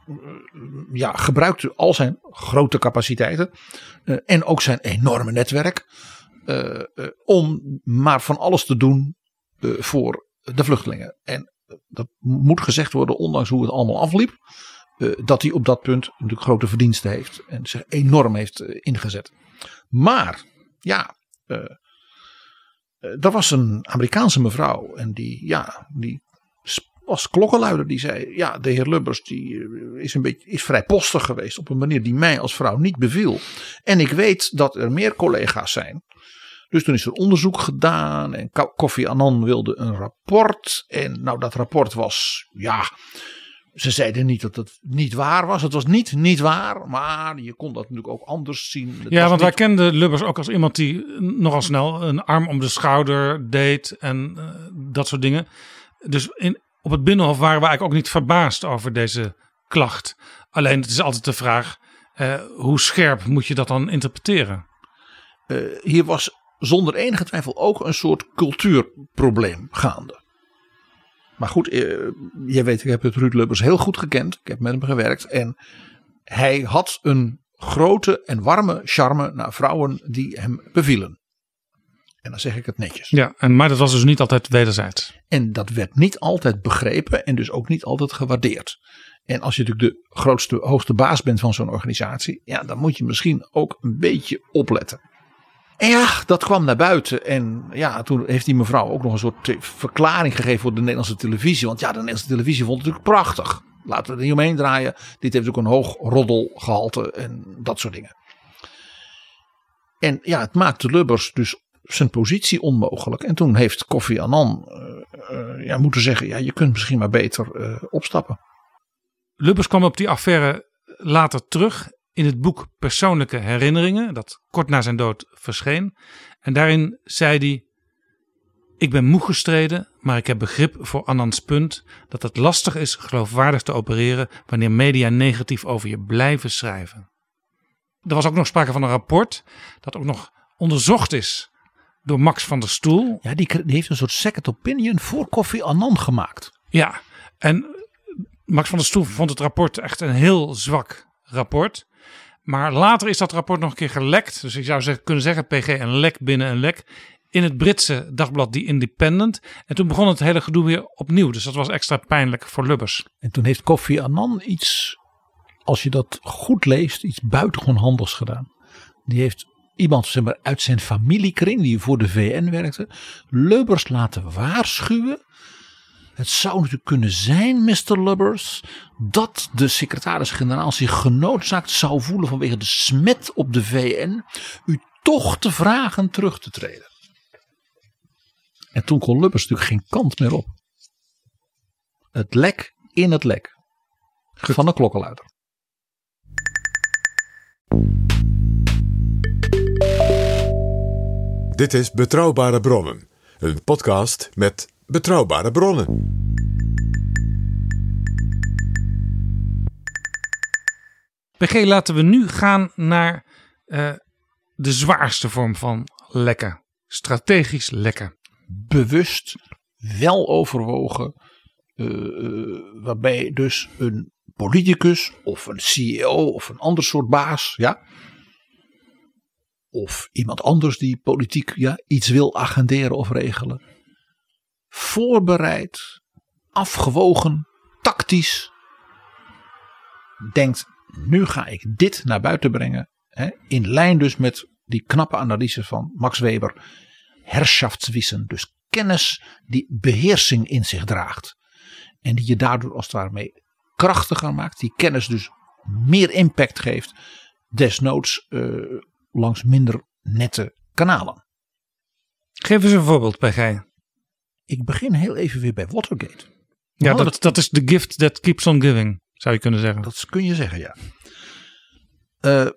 ja, gebruikte al zijn grote capaciteiten uh, en ook zijn enorme netwerk uh, uh, om maar van alles te doen uh, voor de vluchtelingen. En dat moet gezegd worden, ondanks hoe het allemaal afliep, uh, dat hij op dat punt natuurlijk grote verdiensten heeft en zich enorm heeft uh, ingezet. Maar ja, uh, uh, er was een Amerikaanse mevrouw en die, ja, die was klokkenluider. Die zei, ja, de heer Lubbers die uh, is een beetje is vrij postig geweest op een manier die mij als vrouw niet beviel. En ik weet dat er meer collega's zijn. Dus toen is er onderzoek gedaan en Kofi Annan wilde een rapport. En nou, dat rapport was, ja, ze zeiden niet dat het niet waar was. Het was niet niet waar, maar je kon dat natuurlijk ook anders zien. Het ja, want niet... wij kenden Lubbers ook als iemand die nogal snel een arm om de schouder deed en uh, dat soort dingen. Dus in, op het Binnenhof waren we eigenlijk ook niet verbaasd over deze klacht. Alleen het is altijd de vraag, uh, hoe scherp moet je dat dan interpreteren? Uh, hier was zonder enige twijfel ook een soort cultuurprobleem gaande. Maar goed, uh, jij weet, ik heb het Ruud Lubbers heel goed gekend. Ik heb met hem gewerkt. En hij had een grote en warme charme naar vrouwen die hem bevielen. En dan zeg ik het netjes. Ja, en, maar dat was dus niet altijd wederzijds. En dat werd niet altijd begrepen en dus ook niet altijd gewaardeerd. En als je natuurlijk de grootste, hoogste baas bent van zo'n organisatie, ja, dan moet je misschien ook een beetje opletten. En ja, dat kwam naar buiten. En ja, toen heeft die mevrouw ook nog een soort verklaring gegeven voor de Nederlandse televisie. Want ja, de Nederlandse televisie vond het natuurlijk prachtig. Laten we er niet omheen draaien. Dit heeft ook een hoog roddelgehalte en dat soort dingen. En ja, het maakte Lubbers dus zijn positie onmogelijk. En toen heeft Kofi Annan uh, uh, ja, moeten zeggen, ja, je kunt misschien maar beter uh, opstappen. Lubbers kwam op die affaire later terug in het boek Persoonlijke Herinneringen, dat kort na zijn dood verscheen. En daarin zei hij, ik ben moe gestreden, maar ik heb begrip voor Annans punt dat het lastig is geloofwaardig te opereren wanneer media negatief over je blijven schrijven. Er was ook nog sprake van een rapport dat ook nog onderzocht is door Max van der Stoel. Ja, die, die heeft een soort second opinion voor Kofi Annan gemaakt. Ja, en Max van der Stoel vond het rapport echt een heel zwak rapport. Maar later is dat rapport nog een keer gelekt. Dus ik zou zeggen, kunnen zeggen, P G, een lek binnen een lek. In het Britse dagblad The Independent. En toen begon het hele gedoe weer opnieuw. Dus dat was extra pijnlijk voor Lubbers. En toen heeft Kofi Annan iets, als je dat goed leest, iets buitengewoon handigs gedaan. Die heeft iemand, zeg maar, uit zijn familiekring, die voor de V N werkte, Lubbers laten waarschuwen. Het zou natuurlijk kunnen zijn, mister Lubbers, dat de secretaris-generaal zich genoodzaakt zou voelen vanwege de smet op de V N u toch te vragen terug te treden. En toen kon Lubbers natuurlijk geen kant meer op. Het lek in het lek. Van de klokkenluider. Dit is Betrouwbare Bronnen. Een podcast met betrouwbare bronnen. P G, laten we nu gaan naar uh, de zwaarste vorm van lekken. Strategisch lekken. Bewust, wel overwogen. Uh, uh, waarbij dus een politicus of een C E O of een ander soort baas, ja, of iemand anders die politiek, ja, iets wil agenderen of regelen, voorbereid, afgewogen, tactisch denkt, nu ga ik dit naar buiten brengen, hè, in lijn dus met die knappe analyse van Max Weber, Herrschaftswissen, dus kennis die beheersing in zich draagt en die je daardoor als het ware mee krachtiger maakt, die kennis dus meer impact geeft, desnoods uh, langs minder nette kanalen. Geef eens een voorbeeld, P G. Ik begin heel even weer bij Watergate. Ja, dat, dat, dat is the gift that keeps on giving, zou je kunnen zeggen. Dat kun je zeggen, ja. Uh,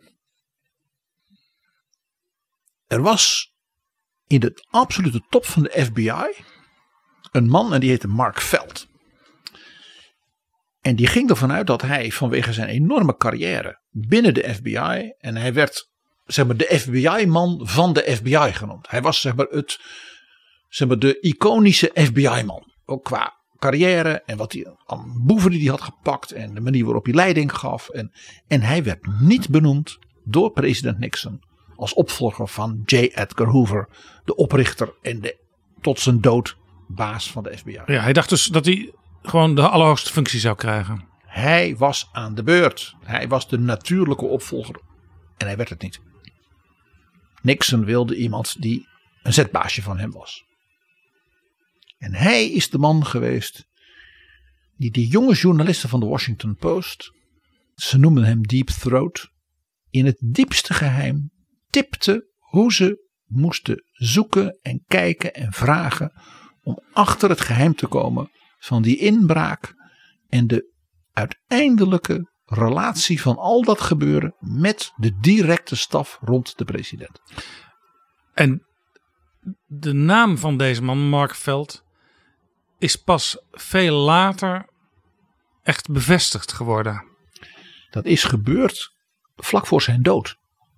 er was in de absolute top van de F B I een man en die heette Mark Felt. En die ging ervan uit dat hij vanwege zijn enorme carrière binnen de F B I, en hij werd, zeg maar, de F B I-man van de F B I genoemd. Hij was, zeg maar, het, zeg maar, de iconische F B I-man. Ook qua carrière en wat hij aan boeven die hij had gepakt en de manier waarop hij leiding gaf. En, en hij werd niet benoemd door president Nixon als opvolger van J. Edgar Hoover, de oprichter en de tot zijn dood baas van de F B I. Ja, hij dacht dus dat hij gewoon de allerhoogste functie zou krijgen. Hij was aan de beurt. Hij was de natuurlijke opvolger en hij werd het niet. Nixon wilde iemand die een zetbaasje van hem was. En hij is de man geweest die de jonge journalisten van de Washington Post, ze noemen hem Deep Throat, in het diepste geheim tipte hoe ze moesten zoeken en kijken en vragen om achter het geheim te komen van die inbraak en de uiteindelijke relatie van al dat gebeuren met de directe staf rond de president. En de naam van deze man, Mark Felt, is pas veel later echt bevestigd geworden. Dat is gebeurd vlak voor zijn dood.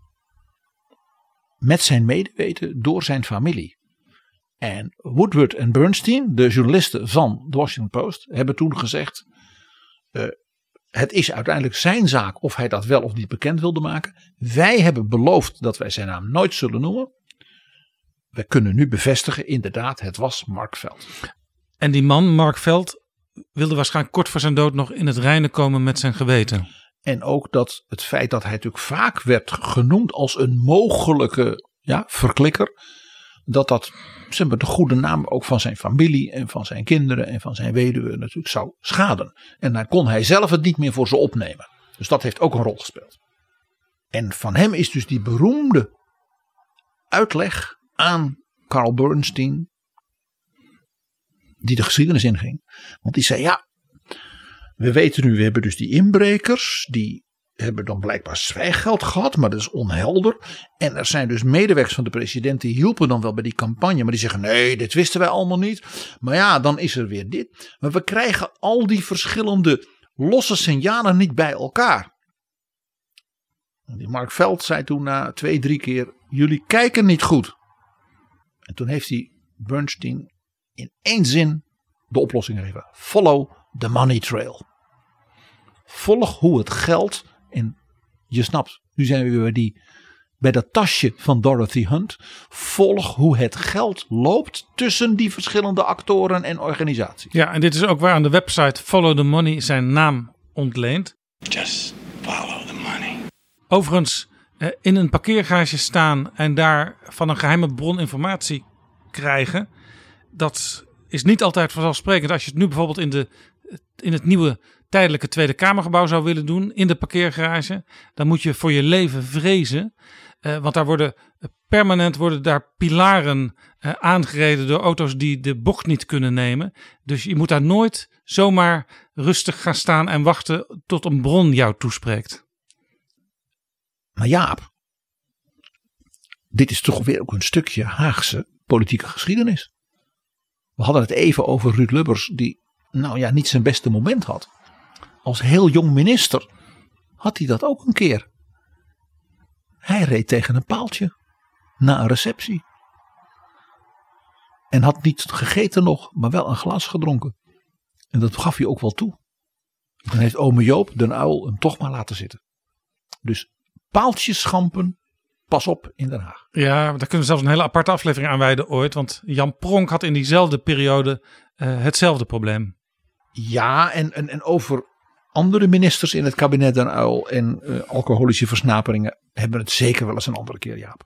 Met zijn medeweten door zijn familie. En Woodward en Bernstein, de journalisten van de Washington Post, hebben toen gezegd, Uh, het is uiteindelijk zijn zaak of hij dat wel of niet bekend wilde maken. Wij hebben beloofd dat wij zijn naam nooit zullen noemen. We kunnen nu bevestigen, inderdaad, het was Mark Felt. En die man, Mark Felt, wilde waarschijnlijk kort voor zijn dood nog in het reine komen met zijn geweten. En ook dat het feit dat hij natuurlijk vaak werd genoemd als een mogelijke ja, verklikker. Dat dat zeg maar, de goede naam ook van zijn familie en van zijn kinderen en van zijn weduwe natuurlijk zou schaden. En dan kon hij zelf het niet meer voor ze opnemen. Dus dat heeft ook een rol gespeeld. En van hem is dus die beroemde uitleg aan Carl Bernstein, die de geschiedenis inging. Want die zei, ja, we weten nu, we hebben dus die inbrekers, die hebben dan blijkbaar zwijggeld gehad, maar dat is onhelder. En er zijn dus medewerkers van de president die hielpen dan wel bij die campagne, maar die zeggen, nee, dit wisten wij allemaal niet. Maar ja, dan is er weer dit. Maar we krijgen al die verschillende losse signalen niet bij elkaar. En die Mark Felt zei toen na twee, drie keer, jullie kijken niet goed. En toen heeft hij Bernstein in één zin de oplossing gegeven. Follow the money trail. Volg hoe het geld, en je snapt, nu zijn we weer bij, die, bij dat tasje van Dorothy Hunt. Volg hoe het geld loopt tussen die verschillende actoren en organisaties. Ja, en dit is ook waar aan de website Follow the Money zijn naam ontleent. Just follow the money. Overigens, in een parkeergarage staan en daar van een geheime bron informatie krijgen, dat is niet altijd vanzelfsprekend. Als je het nu bijvoorbeeld in, de, in het nieuwe tijdelijke Tweede Kamergebouw zou willen doen, in de parkeergarage, dan moet je voor je leven vrezen. Uh, want daar worden permanent worden daar pilaren uh, aangereden door auto's die de bocht niet kunnen nemen. Dus je moet daar nooit zomaar rustig gaan staan en wachten tot een bron jou toespreekt. Maar Jaap, dit is toch weer ook een stukje Haagse politieke geschiedenis. We hadden het even over Ruud Lubbers, die nou ja niet zijn beste moment had. Als heel jong minister had hij dat ook een keer. Hij reed tegen een paaltje na een receptie. En had niet gegeten nog, maar wel een glas gedronken. En dat gaf hij ook wel toe. Dan heeft ome Joop, den uil, hem toch maar laten zitten. Dus paaltjes schampen, pas op in Den Haag. Ja, daar kunnen we zelfs een hele aparte aflevering aan wijden ooit. Want Jan Pronk had in diezelfde periode uh, hetzelfde probleem. Ja, en, en, en over andere ministers in het kabinet Den Uyl en uh, alcoholische versnaperingen hebben het zeker wel eens een andere keer, Jaap.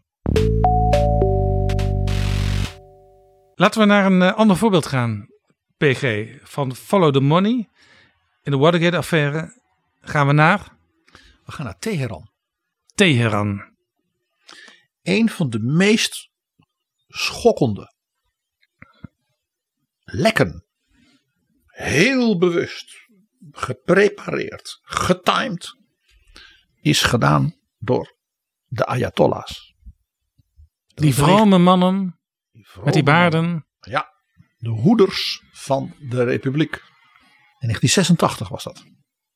Laten we naar een uh, ander voorbeeld gaan, P G. Van Follow the Money. In de Watergate-affaire gaan we naar... We gaan naar Teheran. Teheran. Een van de meest schokkende lekken. Heel bewust, geprepareerd, getimed, is gedaan door de Ayatollahs. Die vrome mannen die vrome met die baarden. Mannen. Ja, de hoeders van de Republiek. In negentien zesentachtig was dat.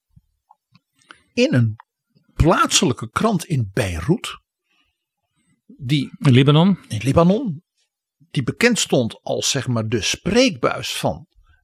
In een plaatselijke krant in Beirut. Die, in Libanon. In Libanon. Die bekend stond als zeg maar de spreekbuis van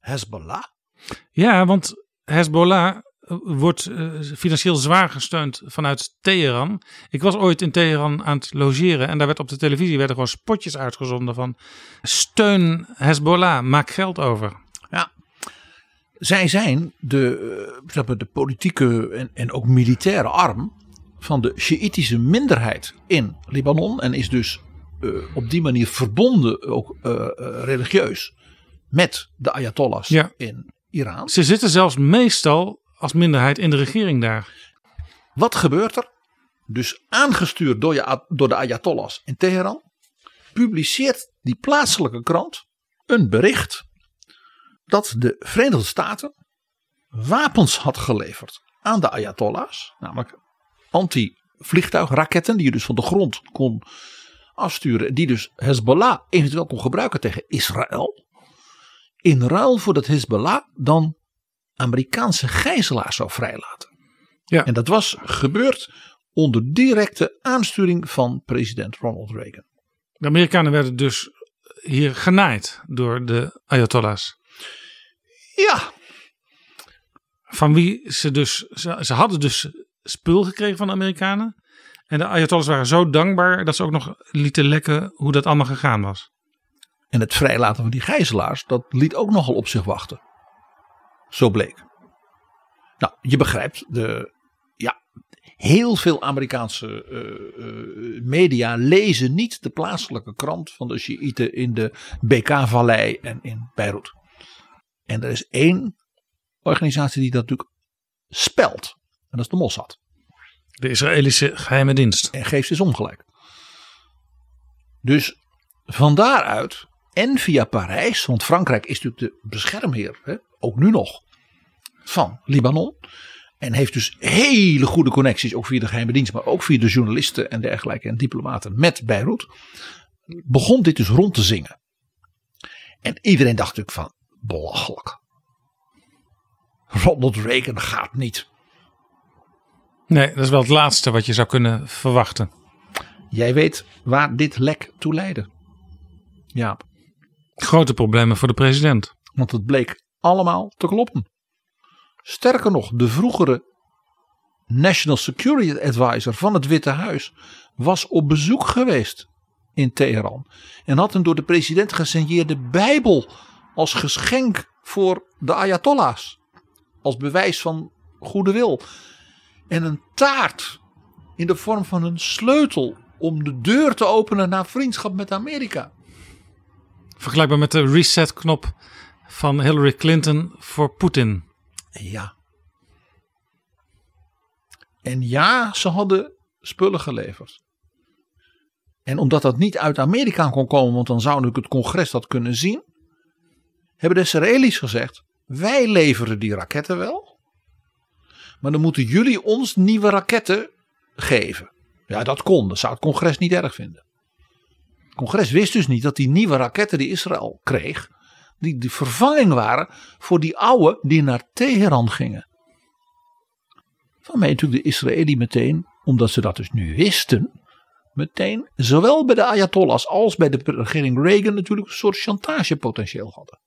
Hezbollah? Ja, want Hezbollah wordt uh, financieel zwaar gesteund vanuit Teheran. Ik was ooit in Teheran aan het logeren en daar werd op de televisie werden gewoon spotjes uitgezonden van steun Hezbollah, maak geld over. Ja, zij zijn de, uh, de politieke en, en ook militaire arm van de Sjiïtische minderheid in Libanon en is dus uh, op die manier verbonden ook uh, uh, religieus met de Ayatollahs ja. in Iran. Ze zitten zelfs meestal als minderheid in de regering daar. Wat gebeurt er? Dus aangestuurd door, je, door de Ayatollahs in Teheran publiceert die plaatselijke krant een bericht dat de Verenigde Staten wapens had geleverd aan de Ayatollahs, namelijk anti-vliegtuigraketten die je dus van de grond kon afsturen, die dus Hezbollah eventueel kon gebruiken tegen Israël, in ruil voor dat Hezbollah dan Amerikaanse gijzelaars zou vrijlaten. Ja. En dat was gebeurd onder directe aansturing van president Ronald Reagan. De Amerikanen werden dus hier genaaid door de Ayatollahs. Ja. Van wie ze dus, ze, ze hadden dus spul gekregen van de Amerikanen. En de Ayatollahs waren zo dankbaar dat ze ook nog lieten lekken hoe dat allemaal gegaan was. En het vrijlaten van die gijzelaars, dat liet ook nogal op zich wachten. Zo bleek. Nou, je begrijpt, de, ja, heel veel Amerikaanse uh, uh, media lezen niet de plaatselijke krant van de Sjiïten in de Bekaa-vallei en in Beirut. En er is één organisatie die dat natuurlijk spelt. En dat is de Mossad. De Israëlische geheime dienst. En geeft dus ongelijk. Dus van daaruit en via Parijs, want Frankrijk is natuurlijk de beschermheer, hè, ook nu nog, van Libanon. En heeft dus hele goede connecties, ook via de geheime dienst, maar ook via de journalisten en dergelijke en diplomaten met Beirut. Begon dit dus rond te zingen. En iedereen dacht natuurlijk van, belachelijk. Ronald Reagan gaat niet. Nee, dat is wel het laatste wat je zou kunnen verwachten. Jij weet waar dit lek toe leidde. Ja. Grote problemen voor de president. Want het bleek allemaal te kloppen. Sterker nog, de vroegere National Security Advisor van het Witte Huis was op bezoek geweest in Teheran. En had een door de president gesigneerde Bijbel als geschenk voor de Ayatollahs. Als bewijs van goede wil. En een taart in de vorm van een sleutel om de deur te openen naar vriendschap met Amerika. Vergelijkbaar met de reset-knop van Hillary Clinton voor Poetin. Ja. En ja, ze hadden spullen geleverd. En omdat dat niet uit Amerika kon komen, want dan zou natuurlijk het congres dat kunnen zien, hebben de Israëli's gezegd, wij leveren die raketten wel. Maar dan moeten jullie ons nieuwe raketten geven. Ja, dat kon. Dat zou het congres niet erg vinden. Het congres wist dus niet dat die nieuwe raketten die Israël kreeg, die de vervanging waren voor die oude die naar Teheran gingen. Van mij natuurlijk de Israëli meteen, omdat ze dat dus nu wisten, meteen zowel bij de Ayatollahs als bij de regering Reagan natuurlijk een soort chantagepotentieel hadden.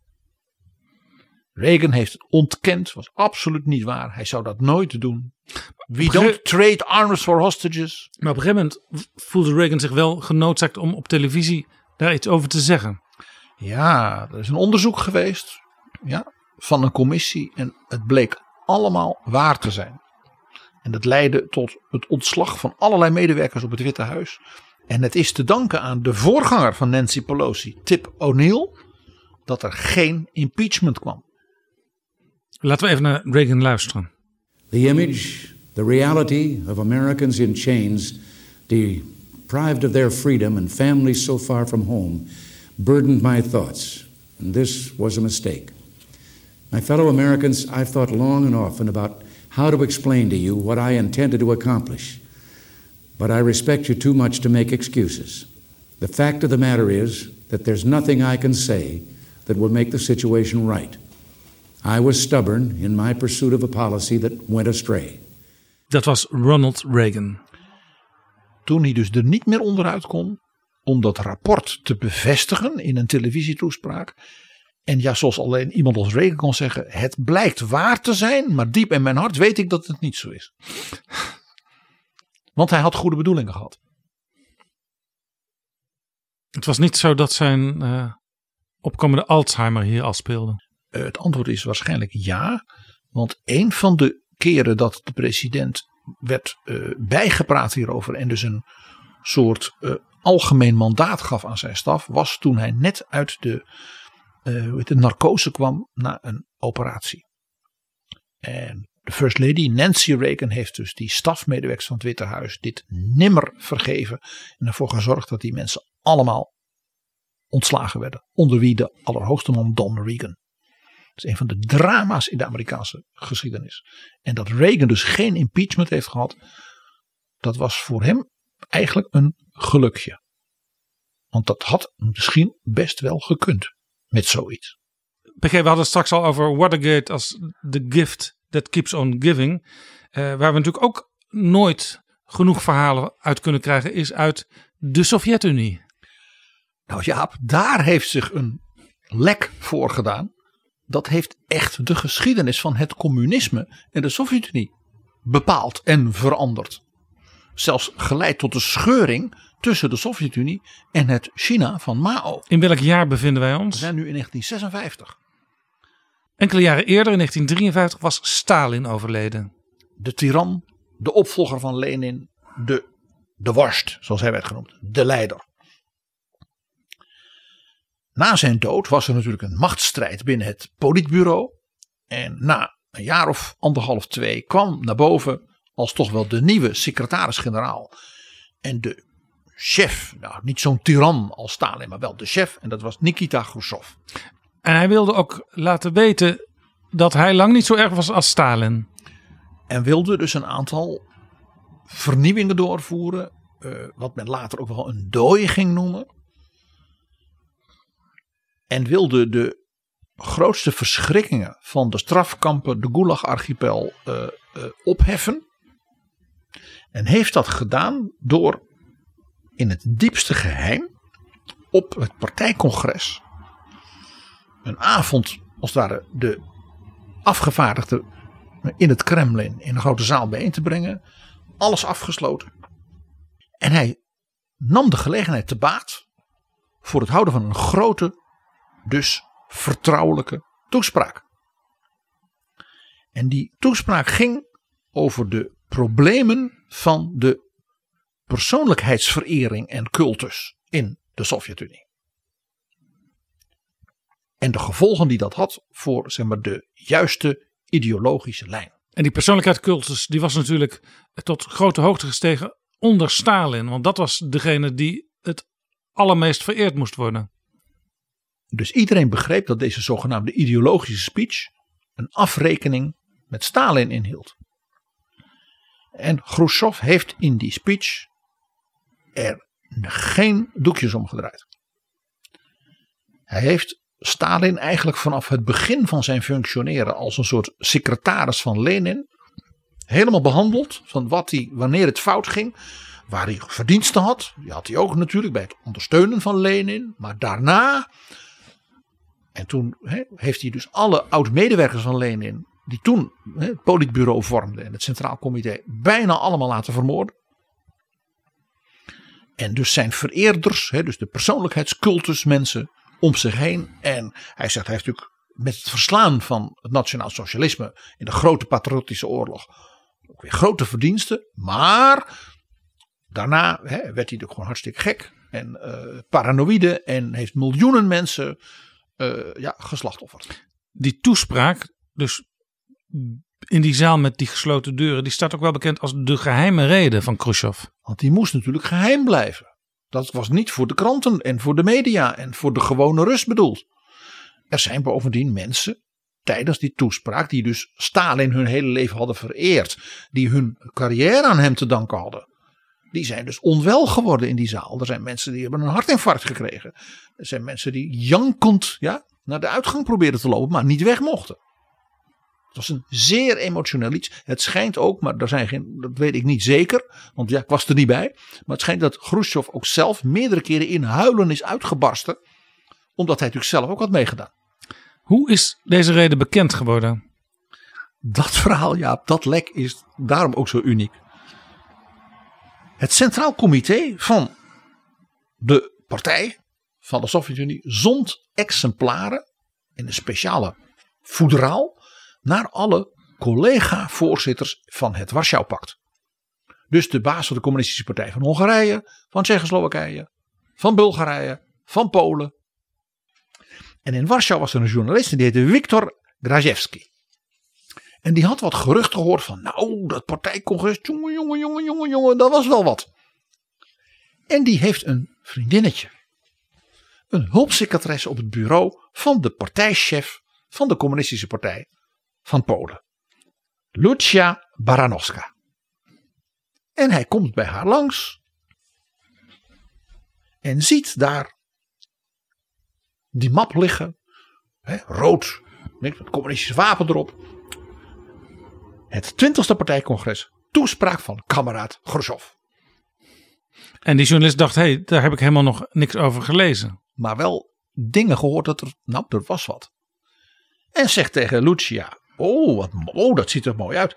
Reagan heeft het ontkend, was absoluut niet waar. Hij zou dat nooit doen. We don't trade arms for hostages. Maar op een gegeven moment voelde Reagan zich wel genoodzaakt om op televisie daar iets over te zeggen. Ja, er is een onderzoek geweest, ja, van een commissie en het bleek allemaal waar te zijn. En dat leidde tot het ontslag van allerlei medewerkers op het Witte Huis. En het is te danken aan de voorganger van Nancy Pelosi, Tip O'Neill, dat er geen impeachment kwam. Laten we even naar Reagan luisteren. The image, the reality of Americans in chains, deprived of their freedom and families so far from home, burdened my thoughts. And this was a mistake. My fellow Americans, I've thought long and often about how to explain to you what I intended to accomplish. But I respect you too much to make excuses. The fact of the matter is that there's nothing I can say that will make the situation right. I was stubborn in my pursuit of a policy that went astray. Dat was Ronald Reagan. Toen hij dus er niet meer onderuit kon om dat rapport te bevestigen in een televisietoespraak En ja, zoals alleen iemand als Reagan kon zeggen, het blijkt waar te zijn, maar diep in mijn hart weet ik dat het niet zo is. Want hij had goede bedoelingen gehad. Het was niet zo dat zijn uh, opkomende Alzheimer hier al speelde. Uh, het antwoord is waarschijnlijk ja. Want een van de keren dat de president werd uh, bijgepraat hierover en dus een soort uh, algemeen mandaat gaf aan zijn staf, was toen hij net uit de, uh, hoe heet het, narcose kwam na een operatie. En de First Lady Nancy Reagan heeft dus die stafmedewerkers van het Witte Huis dit nimmer vergeven en ervoor gezorgd dat die mensen allemaal ontslagen werden. Onder wie de allerhoogste man Don Regan. Dat is een van de drama's in de Amerikaanse geschiedenis. En dat Reagan dus geen impeachment heeft gehad, dat was voor hem eigenlijk een gelukje. Want dat had misschien best wel gekund met zoiets. P G, we hadden het straks al over Watergate als the gift that keeps on giving. Uh, waar we natuurlijk ook nooit genoeg verhalen uit kunnen krijgen, is uit de Sovjet-Unie. Nou Jaap, daar heeft zich een lek voor gedaan. Dat heeft echt de geschiedenis van het communisme en de Sovjet-Unie bepaald en veranderd. Zelfs geleid tot de scheuring tussen de Sovjet-Unie en het China van Mao. In welk jaar bevinden wij ons? We zijn nu in negentien zesenvijftig. Enkele jaren eerder, in negentien drieënvijftig, was Stalin overleden. De tiran, de opvolger van Lenin, de, de worst, zoals hij werd genoemd, de leider. Na zijn dood was er natuurlijk een machtsstrijd binnen het politbureau. En na een jaar of anderhalf, twee kwam naar boven als toch wel de nieuwe secretaris-generaal. En de chef, nou niet zo'n tiran als Stalin, maar wel de chef. En dat was Nikita Khrushchev. En hij wilde ook laten weten dat hij lang niet zo erg was als Stalin. En wilde dus een aantal vernieuwingen doorvoeren. Uh, wat men later ook wel een dooi ging noemen. En wilde de grootste verschrikkingen van de strafkampen, de Gulag-archipel, uh, uh, opheffen. En heeft dat gedaan door in het diepste geheim op het partijcongres een avond, als het ware, de afgevaardigden in het Kremlin in de grote zaal bijeen te brengen. Alles afgesloten. En hij nam de gelegenheid te baat voor het houden van een grote, dus vertrouwelijke toespraak. En die toespraak ging over de problemen van de persoonlijkheidsverering en cultus in de Sovjet-Unie. En de gevolgen die dat had voor, zeg maar, de juiste ideologische lijn. En die persoonlijkheidscultus die was natuurlijk tot grote hoogte gestegen onder Stalin. Want dat was degene die het allermeest vereerd moest worden. Dus iedereen begreep dat deze zogenaamde ideologische speech een afrekening met Stalin inhield. En Khrushchev heeft in die speech er geen doekjes om gedraaid. Hij heeft Stalin eigenlijk vanaf het begin van zijn functioneren als een soort secretaris van Lenin helemaal behandeld. Van wat hij, wanneer het fout ging, waar hij verdiensten had. Die had hij ook natuurlijk bij het ondersteunen van Lenin. Maar daarna, en toen he, heeft hij dus alle oud-medewerkers van Lenin, die toen he, het politbureau vormden en het Centraal Comité, bijna allemaal laten vermoorden. En dus zijn vereerders, he, dus de persoonlijkheidscultus mensen om zich heen. En hij zegt, hij heeft natuurlijk met het verslaan van het nationaal socialisme in de grote patriotische oorlog ook weer grote verdiensten. Maar daarna hè, werd hij natuurlijk gewoon hartstikke gek en uh, paranoïde en heeft miljoenen mensen uh, ja, geslachtofferd. Die toespraak, dus in die zaal met die gesloten deuren, die staat ook wel bekend als de geheime rede van Khrushchev. Want die moest natuurlijk geheim blijven. Dat was niet voor de kranten en voor de media en voor de gewone Rus bedoeld. Er zijn bovendien mensen tijdens die toespraak die dus Stalin hun hele leven hadden vereerd. Die hun carrière aan hem te danken hadden. Die zijn dus onwel geworden in die zaal. Er zijn mensen die hebben een hartinfarct gekregen. Er zijn mensen die jankend ja, naar de uitgang probeerden te lopen, maar niet weg mochten. Het was een zeer emotioneel iets. Het schijnt ook, maar daar zijn geen, dat weet ik niet zeker. Want ja, ik was er niet bij. Maar het schijnt dat Khrushchev ook zelf meerdere keren in huilen is uitgebarsten. Omdat hij natuurlijk zelf ook had meegedaan. Hoe is deze reden bekend geworden? Dat verhaal, ja, dat lek is daarom ook zo uniek. Het Centraal Comité van de partij van de Sovjet-Unie zond exemplaren in een speciale voederaal naar alle collega-voorzitters van het Warschau-pact. Dus de baas van de Communistische Partij van Hongarije, van Tsjechoslowakije, van Bulgarije, van Polen. En in Warschau was er een journalist en die heette Viktor Grajewski. En die had wat gerucht gehoord van, nou, dat partijcongres, jongen, jongen, jongen, jongen, jongen, dat was wel wat. En die heeft een vriendinnetje. Een hulpsecretaresse op het bureau van de partijchef van de Communistische Partij van Polen. Lucia Baranowska. En hij komt bij haar langs. En ziet daar die map liggen. Hè, rood, met het communistische wapen erop. Het twintigste partijcongres. Toespraak van kameraad Khrushchev. En die journalist dacht, hé, hey, daar heb ik helemaal nog niks over gelezen. Maar wel dingen gehoord dat er, nou, er was wat. En zegt tegen Lucia, oh, wat, oh, dat ziet er mooi uit.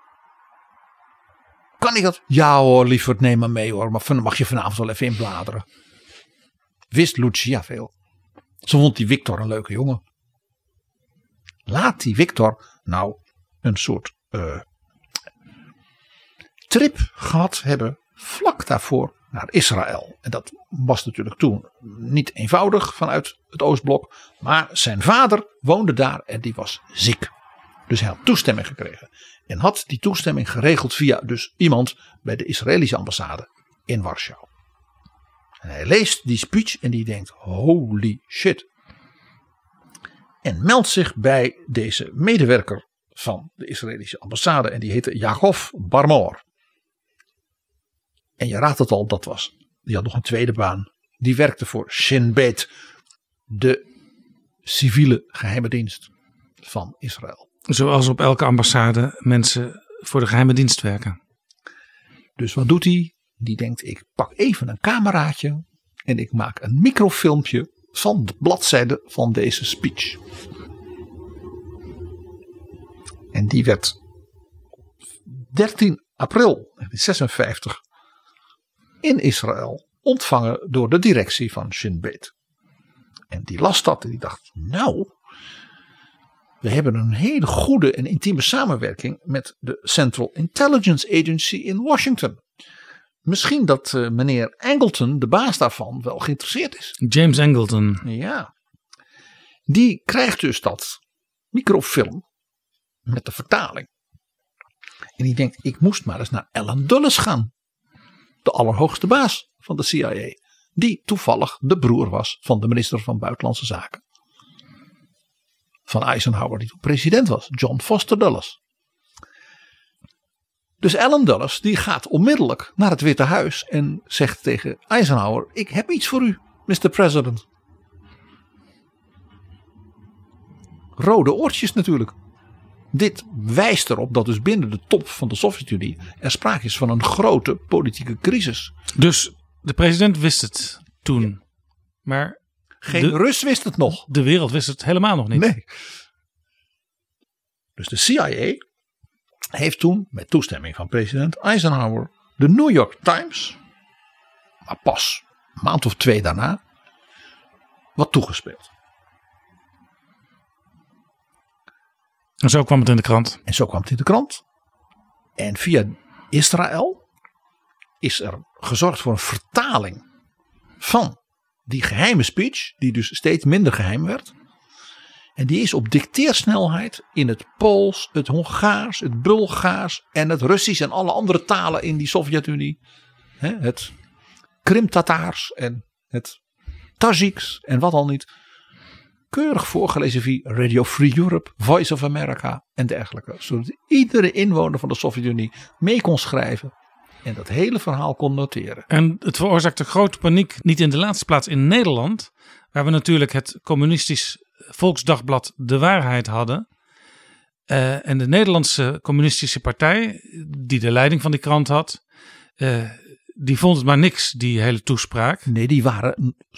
Kan ik dat? Ja hoor, lieverd, neem maar mee hoor. Maar mag je vanavond wel even inbladeren. Wist Lucia veel. Ze vond die Victor een leuke jongen. Laat die Victor nou een soort uh, trip gehad hebben vlak daarvoor naar Israël. En dat was natuurlijk toen niet eenvoudig vanuit het Oostblok. Maar zijn vader woonde daar en die was ziek. Dus hij had toestemming gekregen. En had die toestemming geregeld via dus iemand bij de Israëlische ambassade in Warschau. En hij leest die speech en die denkt, holy shit. En meldt zich bij deze medewerker van de Israëlische ambassade. En die heette Yaakov Barmor. En je raadt het al, dat was. Die had nog een tweede baan. Die werkte voor Shin Bet, de civiele geheime dienst van Israël. Zoals op elke ambassade mensen voor de geheime dienst werken. Dus wat doet hij? Die denkt, ik pak even een cameraatje en ik maak een microfilmpje van de bladzijde van deze speech. En die werd dertien april negentien zesenvijftig in Israël ontvangen door de directie van Shin Bet. En die las dat en die dacht, nou, we hebben een hele goede en intieme samenwerking met de Central Intelligence Agency in Washington. Misschien dat uh, meneer Angleton, de baas daarvan, wel geïnteresseerd is. James Angleton. Ja. Die krijgt dus dat microfilm met de vertaling. En die denkt, ik moest maar eens naar Allen Dulles gaan. De allerhoogste baas van de C I A. Die toevallig de broer was van de minister van Buitenlandse Zaken. Van Eisenhower, die toen president was. John Foster Dulles. Dus Allen Dulles die gaat onmiddellijk naar het Witte Huis. En zegt tegen Eisenhower, ik heb iets voor u, mister President. Rode oortjes natuurlijk. Dit wijst erop dat dus binnen de top van de Sovjet-Unie er sprake is van een grote politieke crisis. Dus de president wist het toen. Maar geen de, Rus wist het nog. De wereld wist het helemaal nog niet. Nee. Dus de C I A heeft toen met toestemming van president Eisenhower de New York Times, maar pas een maand of twee daarna, wat toegespeeld. En zo kwam het in de krant. En zo kwam het in de krant. En via Israël is er gezorgd voor een vertaling van die geheime speech, die dus steeds minder geheim werd. En die is op dicteersnelheid in het Pools, het Hongaars, het Bulgaars en het Russisch en alle andere talen in die Sovjet-Unie. Het Krim-Tataars en het Tajiks en wat al niet. Keurig voorgelezen via Radio Free Europe, Voice of America en dergelijke. Zodat iedere inwoner van de Sovjet-Unie mee kon schrijven en dat hele verhaal kon noteren. En het veroorzaakte grote paniek, niet in de laatste plaats in Nederland, waar we natuurlijk het communistisch Volksdagblad De Waarheid hadden. Uh, en de Nederlandse Communistische Partij, die de leiding van die krant had, uh, die vond het maar niks, die hele toespraak. Nee, die waren zo'n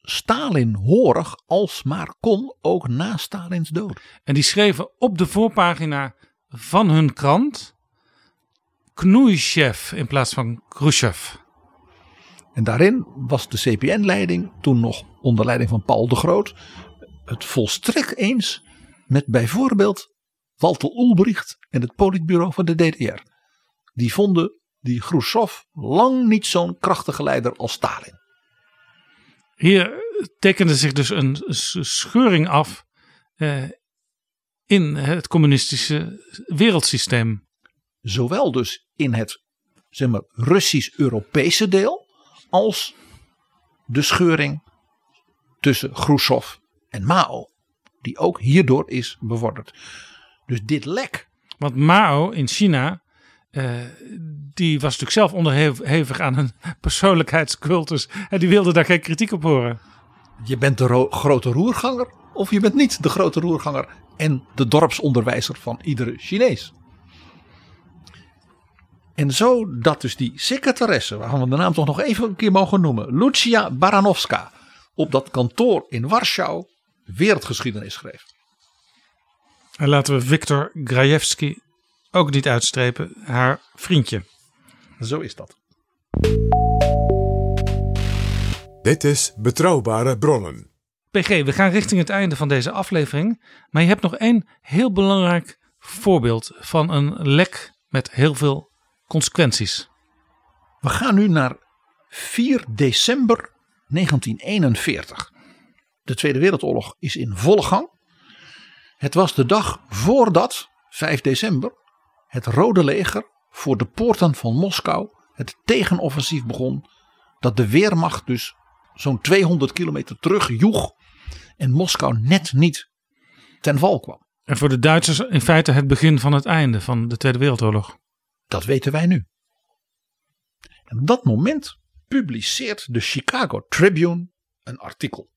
Stalin-horig als maar kon, ook na Stalins dood. En die schreven op de voorpagina van hun krant Khrushchev in plaats van Khrushchev. En daarin was de C P N-leiding, toen nog onder leiding van Paul de Groot, het volstrekt eens met bijvoorbeeld Walter Ulbricht en het politbureau van de D D R. Die vonden die Khrushchev lang niet zo'n krachtige leider als Stalin. Hier tekende zich dus een scheuring af eh, in het communistische wereldsysteem. Zowel dus in het zeg maar, Russisch-Europese deel als de scheuring tussen Khrushchev en Mao. Die ook hierdoor is bevorderd. Dus dit lek. Want Mao in China, uh, die was natuurlijk zelf onderhevig aan een persoonlijkheidscultus. En die wilde daar geen kritiek op horen. Je bent de ro- grote roerganger of je bent niet de grote roerganger en de dorpsonderwijzer van iedere Chinees. En zo dat dus die secretaresse, waarvan we de naam toch nog even een keer mogen noemen, Lucia Baranowska, op dat kantoor in Warschau wereldgeschiedenis schreef. En laten we Viktor Grajewski ook niet uitstrepen, haar vriendje. Zo is dat. Dit is Betrouwbare Bronnen. P G, we gaan richting het einde van deze aflevering. Maar je hebt nog één heel belangrijk voorbeeld van een lek met heel veel consequenties. We gaan nu naar vier december negentien eenenveertig. De Tweede Wereldoorlog is in volle gang. Het was de dag voordat, vijf december, het Rode Leger voor de poorten van Moskou het tegenoffensief begon. Dat de Wehrmacht dus zo'n tweehonderd kilometer terug joeg en Moskou net niet ten val kwam. En voor de Duitsers in feite het begin van het einde van de Tweede Wereldoorlog. Dat weten wij nu. En op dat moment publiceert de Chicago Tribune een artikel.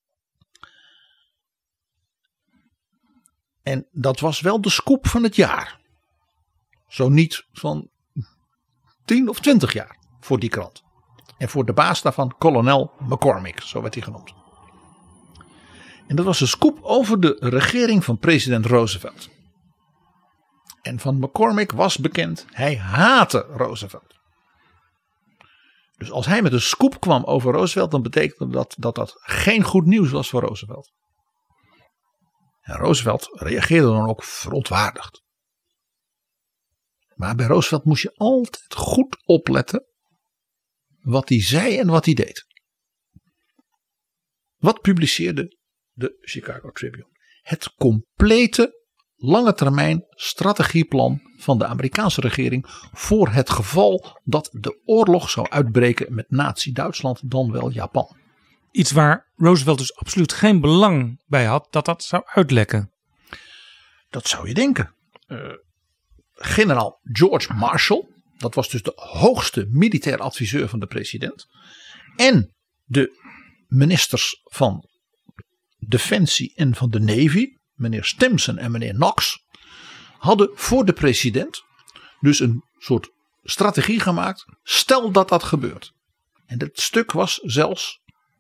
En dat was wel de scoop van het jaar. Zo niet van tien of twintig jaar voor die krant. En voor de baas daarvan, kolonel McCormick, zo werd hij genoemd. En dat was een scoop over de regering van president Roosevelt. En van McCormick was bekend, hij haatte Roosevelt. Dus als hij met een scoop kwam over Roosevelt, dan betekende dat dat, dat geen goed nieuws was voor Roosevelt. En Roosevelt reageerde dan ook verontwaardigd. Maar bij Roosevelt moest je altijd goed opletten wat hij zei en wat hij deed. Wat publiceerde de Chicago Tribune? Het complete lange termijn strategieplan van de Amerikaanse regering voor het geval dat de oorlog zou uitbreken met Nazi-Duitsland, dan wel Japan. Iets waar Roosevelt dus absoluut geen belang bij had dat dat zou uitlekken. Dat zou je denken. Uh, generaal George Marshall, dat was dus de hoogste militair adviseur van de president. En de ministers van Defensie en van de Navy, meneer Stimson en meneer Knox, hadden voor de president dus een soort strategie gemaakt. Stel dat dat gebeurt. En dat stuk was zelfs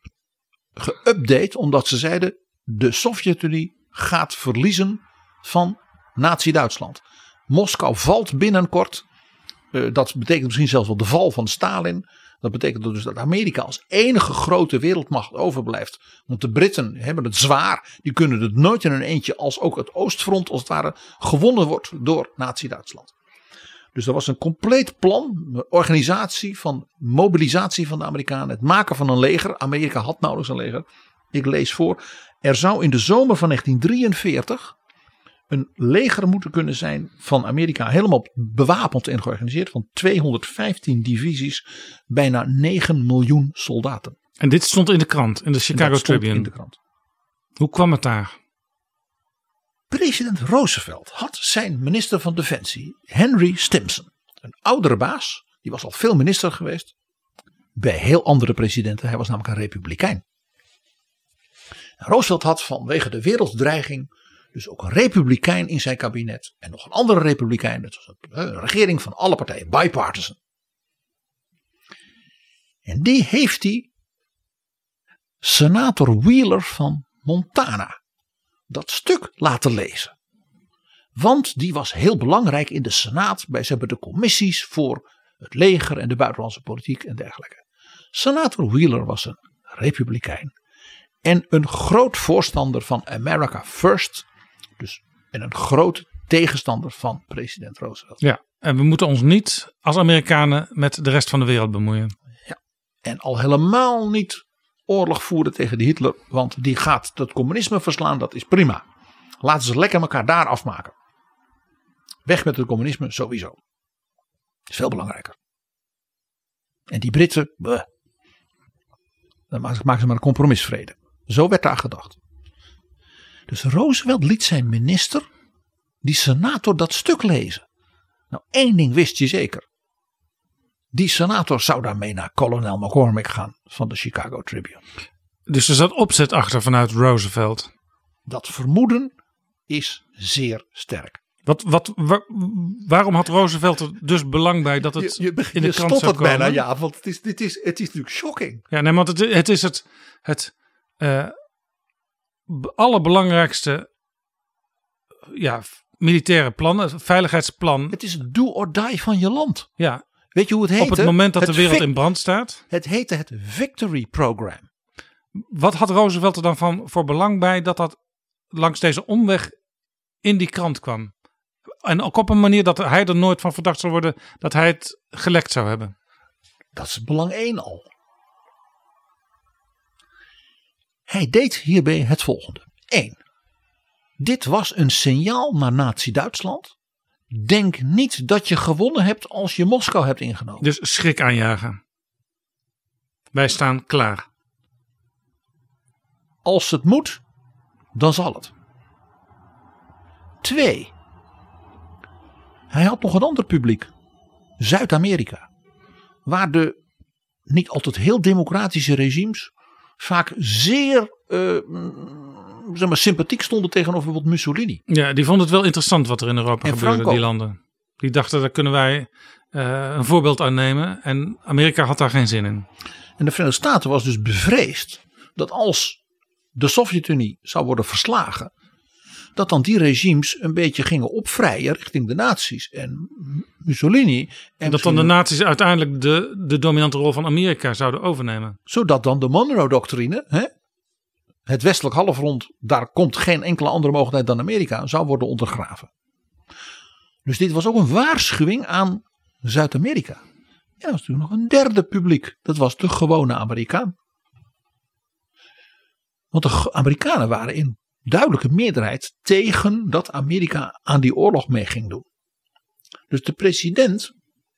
geüpdate omdat ze zeiden de Sovjet-Unie gaat verliezen van Nazi-Duitsland. Moskou valt binnenkort. Uh, dat betekent misschien zelfs wel de val van Stalin. Dat betekent dus dat Amerika als enige grote wereldmacht overblijft. Want de Britten hebben het zwaar. Die kunnen het nooit in hun eentje als ook het Oostfront als het ware gewonnen wordt door Nazi-Duitsland. Dus er was een compleet plan, organisatie van mobilisatie van de Amerikanen. Het maken van een leger. Amerika had nauwelijks een leger. Ik lees voor. Er zou in de zomer van negentien drieënveertig een leger moeten kunnen zijn van Amerika. Helemaal bewapend en georganiseerd. Van tweehonderdvijftien divisies. Bijna negen miljoen soldaten. En dit stond in de krant. In de Chicago Tribune. In de krant. Hoe kwam het daar? President Roosevelt had zijn minister van Defensie, Henry Stimson. Een oudere baas. Die was al veel minister geweest. Bij heel andere presidenten. Hij was namelijk een republikein. En Roosevelt had vanwege de werelddreiging dus ook een republikein in zijn kabinet. En nog een andere republikein. Het was een regering van alle partijen. Bipartisan. En die heeft hij senator Wheeler van Montana dat stuk laten lezen. Want die was heel belangrijk in de Senaat. Bij, ze hebben de commissies voor het leger en de buitenlandse politiek en dergelijke. Senator Wheeler was een republikein. En een groot voorstander van America First. Dus, en een groot tegenstander van president Roosevelt. Ja, en we moeten ons niet als Amerikanen met de rest van de wereld bemoeien. Ja, en al helemaal niet oorlog voeren tegen de Hitler. Want die gaat het communisme verslaan, dat is prima. Laten ze lekker elkaar daar afmaken. Weg met het communisme sowieso. Dat is veel belangrijker. En die Britten, bleh, dan maken ze maar een compromisvrede. Zo werd daar gedacht. Dus Roosevelt liet zijn minister, die senator, dat stuk lezen. Nou, één ding wist je zeker. Die senator zou daarmee naar kolonel McCormick gaan van de Chicago Tribune. Dus er zat opzet achter vanuit Roosevelt. Dat vermoeden is zeer sterk. Wat, wat, waar, waarom had Roosevelt er dus belang bij dat het je, je, in de je krant zou komen? bijna, ja, want het is, dit is, het is natuurlijk shocking. Ja, nee, want het, het is het, het uh, allerbelangrijkste ja, militaire plan, het veiligheidsplan. Het is het do or die van je land. Ja. Weet je hoe het heette? Op het moment dat het de wereld vic- in brand staat. Het heette het Victory Program. Wat had Roosevelt er dan van voor belang bij dat dat langs deze omweg in die krant kwam? En ook op een manier dat hij er nooit van verdacht zou worden dat hij het gelekt zou hebben. Dat is belang één al. Hij deed hierbij het volgende. één. Dit was een signaal naar Nazi-Duitsland. Denk niet dat je gewonnen hebt als je Moskou hebt ingenomen. Dus schrik aanjagen. Wij staan klaar. Als het moet, dan zal het. Twee. Hij had nog een ander publiek. Zuid-Amerika. Waar de niet altijd heel democratische regimes vaak zeer uh, zeg maar, sympathiek stonden tegenover bijvoorbeeld Mussolini. Ja, die vonden het wel interessant wat er in Europa en gebeurde, Franco. die landen. Die dachten, daar kunnen wij uh, een voorbeeld aan nemen. En Amerika had daar geen zin in. En de Verenigde Staten was dus bevreesd dat als de Sovjet-Unie zou worden verslagen, dat dan die regimes een beetje gingen opvrijen richting de nazi's en Mussolini. En dat dan de nazi's uiteindelijk de, de dominante rol van Amerika zouden overnemen. Zodat dan de Monroe-doctrine, hè, het westelijk halfrond, daar komt geen enkele andere mogelijkheid dan Amerika, zou worden ondergraven. Dus dit was ook een waarschuwing aan Zuid-Amerika. En er was natuurlijk nog een derde publiek. Dat was de gewone Amerikaan. Want de Amerikanen waren in duidelijke meerderheid tegen dat Amerika aan die oorlog mee ging doen. Dus de president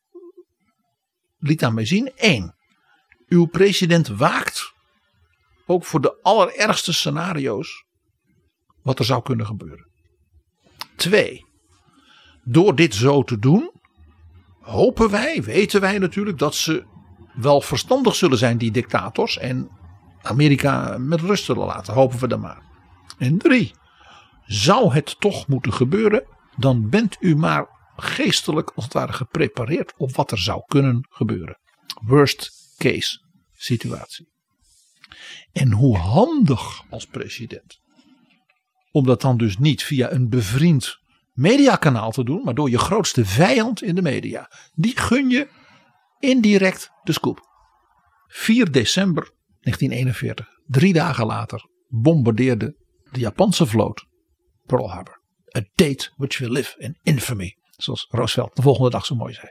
liet daarmee zien. één. Uw president waakt ook voor de allerergste scenario's wat er zou kunnen gebeuren. Twee. Door dit zo te doen, hopen wij, weten wij natuurlijk dat ze wel verstandig zullen zijn, die dictators, en Amerika met rust zullen laten. Hopen we dan maar. En drie. Zou het toch moeten gebeuren, dan bent u maar geestelijk als het ware geprepareerd op wat er zou kunnen gebeuren. Worst case situatie. En hoe handig als president om dat dan dus niet via een bevriend mediakanaal te doen, maar door je grootste vijand in de media. Die gun je indirect de scoop. vier december negentien eenenveertig, drie dagen later, bombardeerde de Japanse vloot Pearl Harbor. A date which will live in infamy, zoals Roosevelt de volgende dag zo mooi zei.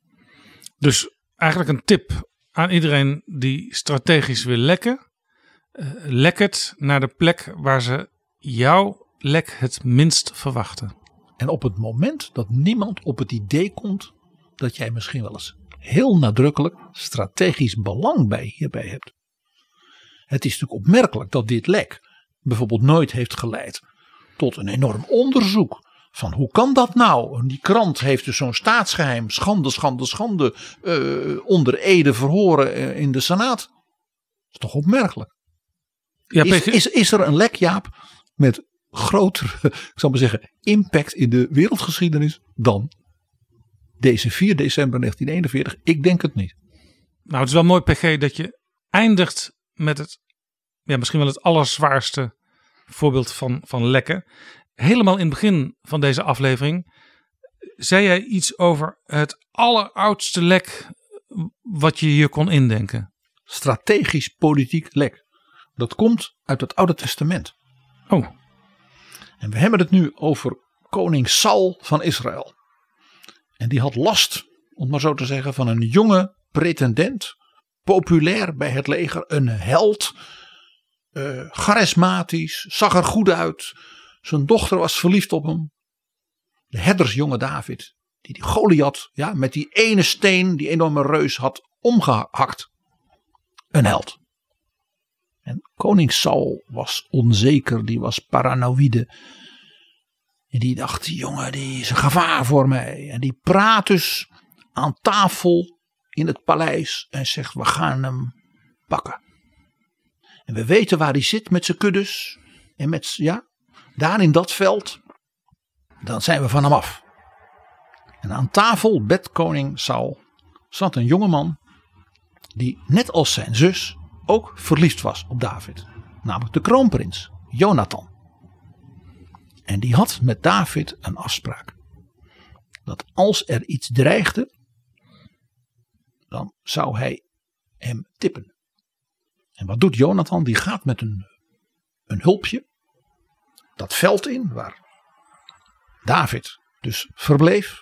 Dus eigenlijk een tip aan iedereen die strategisch wil lekken. Uh, lek het naar de plek waar ze jouw lek het minst verwachten. En op het moment dat niemand op het idee komt dat jij misschien wel eens heel nadrukkelijk strategisch belang bij hierbij hebt. Het is natuurlijk opmerkelijk dat dit lek bijvoorbeeld nooit heeft geleid tot een enorm onderzoek. Van hoe kan dat nou? En die krant heeft dus zo'n staatsgeheim, schande, schande, schande, uh, onder ede verhoren uh, in de Senaat. Dat is toch opmerkelijk. Ja, is, is, is er een lek, Jaap, met grotere, ik zal maar zeggen, impact in de wereldgeschiedenis dan deze vier december negentien eenenveertig? Ik denk het niet. Nou, het is wel mooi, P G, dat je eindigt met het ja, misschien wel het allerzwaarste voorbeeld van, van lekken. Helemaal in het begin van deze aflevering zei jij iets over het alleroudste lek wat je hier kon indenken. Strategisch politiek lek. Dat komt uit het Oude Testament. Oh. En we hebben het nu over koning Saul van Israël. En die had last, om maar zo te zeggen, van een jonge pretendent. Populair bij het leger, een held. Uh, charismatisch, zag er goed uit. Zijn dochter was verliefd op hem. De herdersjonge David, die die Goliath, ja, met die ene steen, die enorme reus had omgehakt. Een held. En koning Saul was onzeker, die was paranoïde. En die dacht, die jongen, die is een gevaar voor mij. En die praat dus aan tafel in het paleis en zegt, we gaan hem pakken. En we weten waar hij zit met zijn kuddes. En met, ja, daar in dat veld, dan zijn we van hem af. En aan tafel bij koning Saul zat een jongeman die net als zijn zus ook verliefd was op David. Namelijk de kroonprins, Jonathan. En die had met David een afspraak. Dat als er iets dreigde, dan zou hij hem tippen. En wat doet Jonathan? Die gaat met een, een hulpje dat veld in waar David dus verbleef.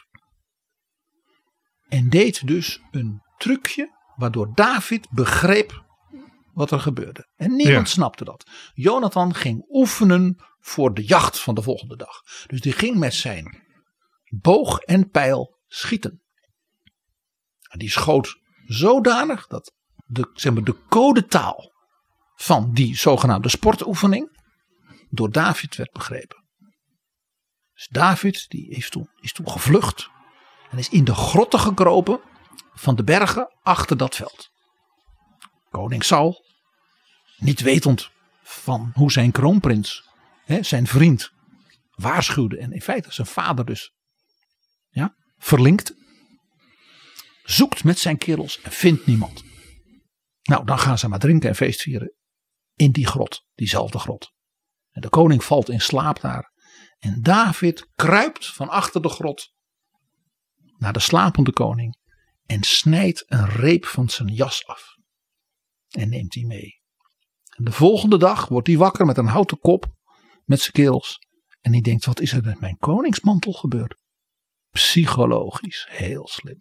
En deed dus een trucje waardoor David begreep wat er gebeurde. En niemand ja. snapte dat. Jonathan ging oefenen voor de jacht van de volgende dag. Dus die ging met zijn boog en pijl schieten. En die schoot zodanig dat de, zeg maar, de codetaal van die zogenaamde sportoefening door David werd begrepen. Dus David die is, toen, is toen gevlucht en is in de grotten gekropen van de bergen achter dat veld. Koning Saul, niet wetend van hoe zijn kroonprins, hè, zijn vriend, waarschuwde en in feite zijn vader dus ja, verlinkt, zoekt met zijn kerels en vindt niemand. Nou, dan gaan ze maar drinken en feestvieren in die grot, diezelfde grot. En de koning valt in slaap daar. En David kruipt van achter de grot naar de slapende koning en snijdt een reep van zijn jas af. En neemt die mee. En de volgende dag wordt hij wakker met een houten kop met zijn kerels. En die denkt, wat is er met mijn koningsmantel gebeurd? Psychologisch heel slim.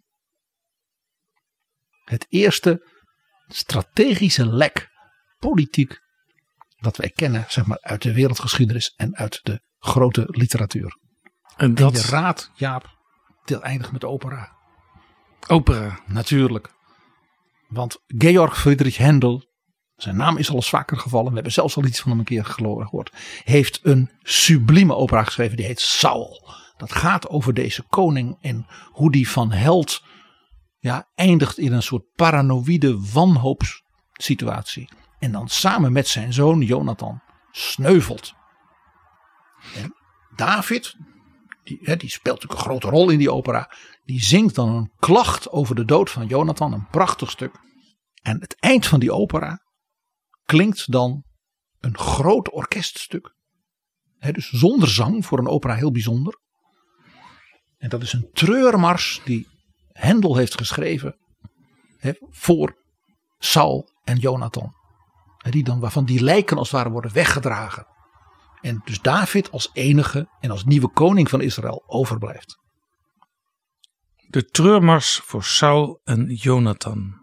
Het eerste strategische lek politiek dat wij kennen, zeg maar, uit de wereldgeschiedenis en uit de grote literatuur. En dat... En je raadt, Jaap, dit eindigt met opera. Opera. Natuurlijk. Want Georg Friedrich Händel, zijn naam is al eens vaker gevallen, we hebben zelfs al iets van hem een keer gehoord, heeft een sublieme opera geschreven, die heet Saul. Dat gaat over deze koning en hoe die van held ja, eindigt in een soort paranoïde wanhoopssituatie. En dan samen met zijn zoon Jonathan sneuvelt. En David, die, hè, die speelt natuurlijk een grote rol in die opera. Die zingt dan een klacht over de dood van Jonathan. Een prachtig stuk. En het eind van die opera klinkt dan een groot orkeststuk. Hè, dus zonder zang, voor een opera heel bijzonder. En dat is een treurmars die Händel heeft geschreven hè, voor Saul en Jonathan. Die dan, waarvan die lijken als het ware worden weggedragen. En dus David als enige en als nieuwe koning van Israël overblijft. De treurmars voor Saul en Jonathan.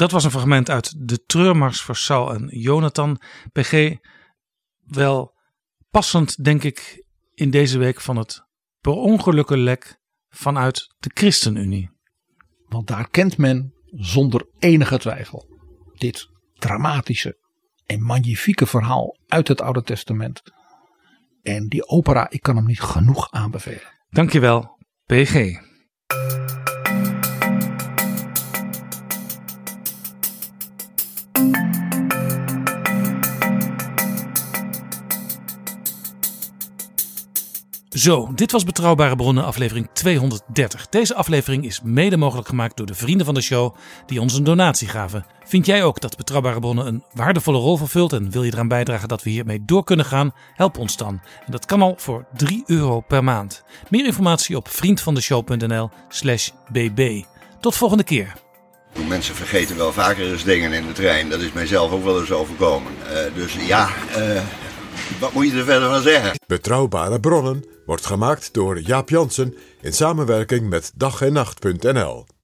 Dat was een fragment uit de treurmars voor Saul en Jonathan. P G, wel passend denk ik in deze week van het per ongelukken lek vanuit de ChristenUnie. Want daar kent men zonder enige twijfel dit dramatische en magnifieke verhaal uit het Oude Testament. En die opera, ik kan hem niet genoeg aanbevelen. Dankjewel, P G. Zo, dit was Betrouwbare Bronnen aflevering tweehonderddertig. Deze aflevering is mede mogelijk gemaakt door de vrienden van de show die ons een donatie gaven. Vind jij ook dat Betrouwbare Bronnen een waardevolle rol vervult en wil je eraan bijdragen dat we hiermee door kunnen gaan? Help ons dan. En dat kan al voor drie euro per maand. Meer informatie op vriendvandeshow.nl slash bb. Tot volgende keer. Mensen vergeten wel vaker eens dingen in de trein. Dat is mijzelf ook wel eens overkomen. Uh, dus ja, uh, wat moet je er verder van zeggen? Betrouwbare Bronnen wordt gemaakt door Jaap Jansen in samenwerking met dag en nacht punt n l.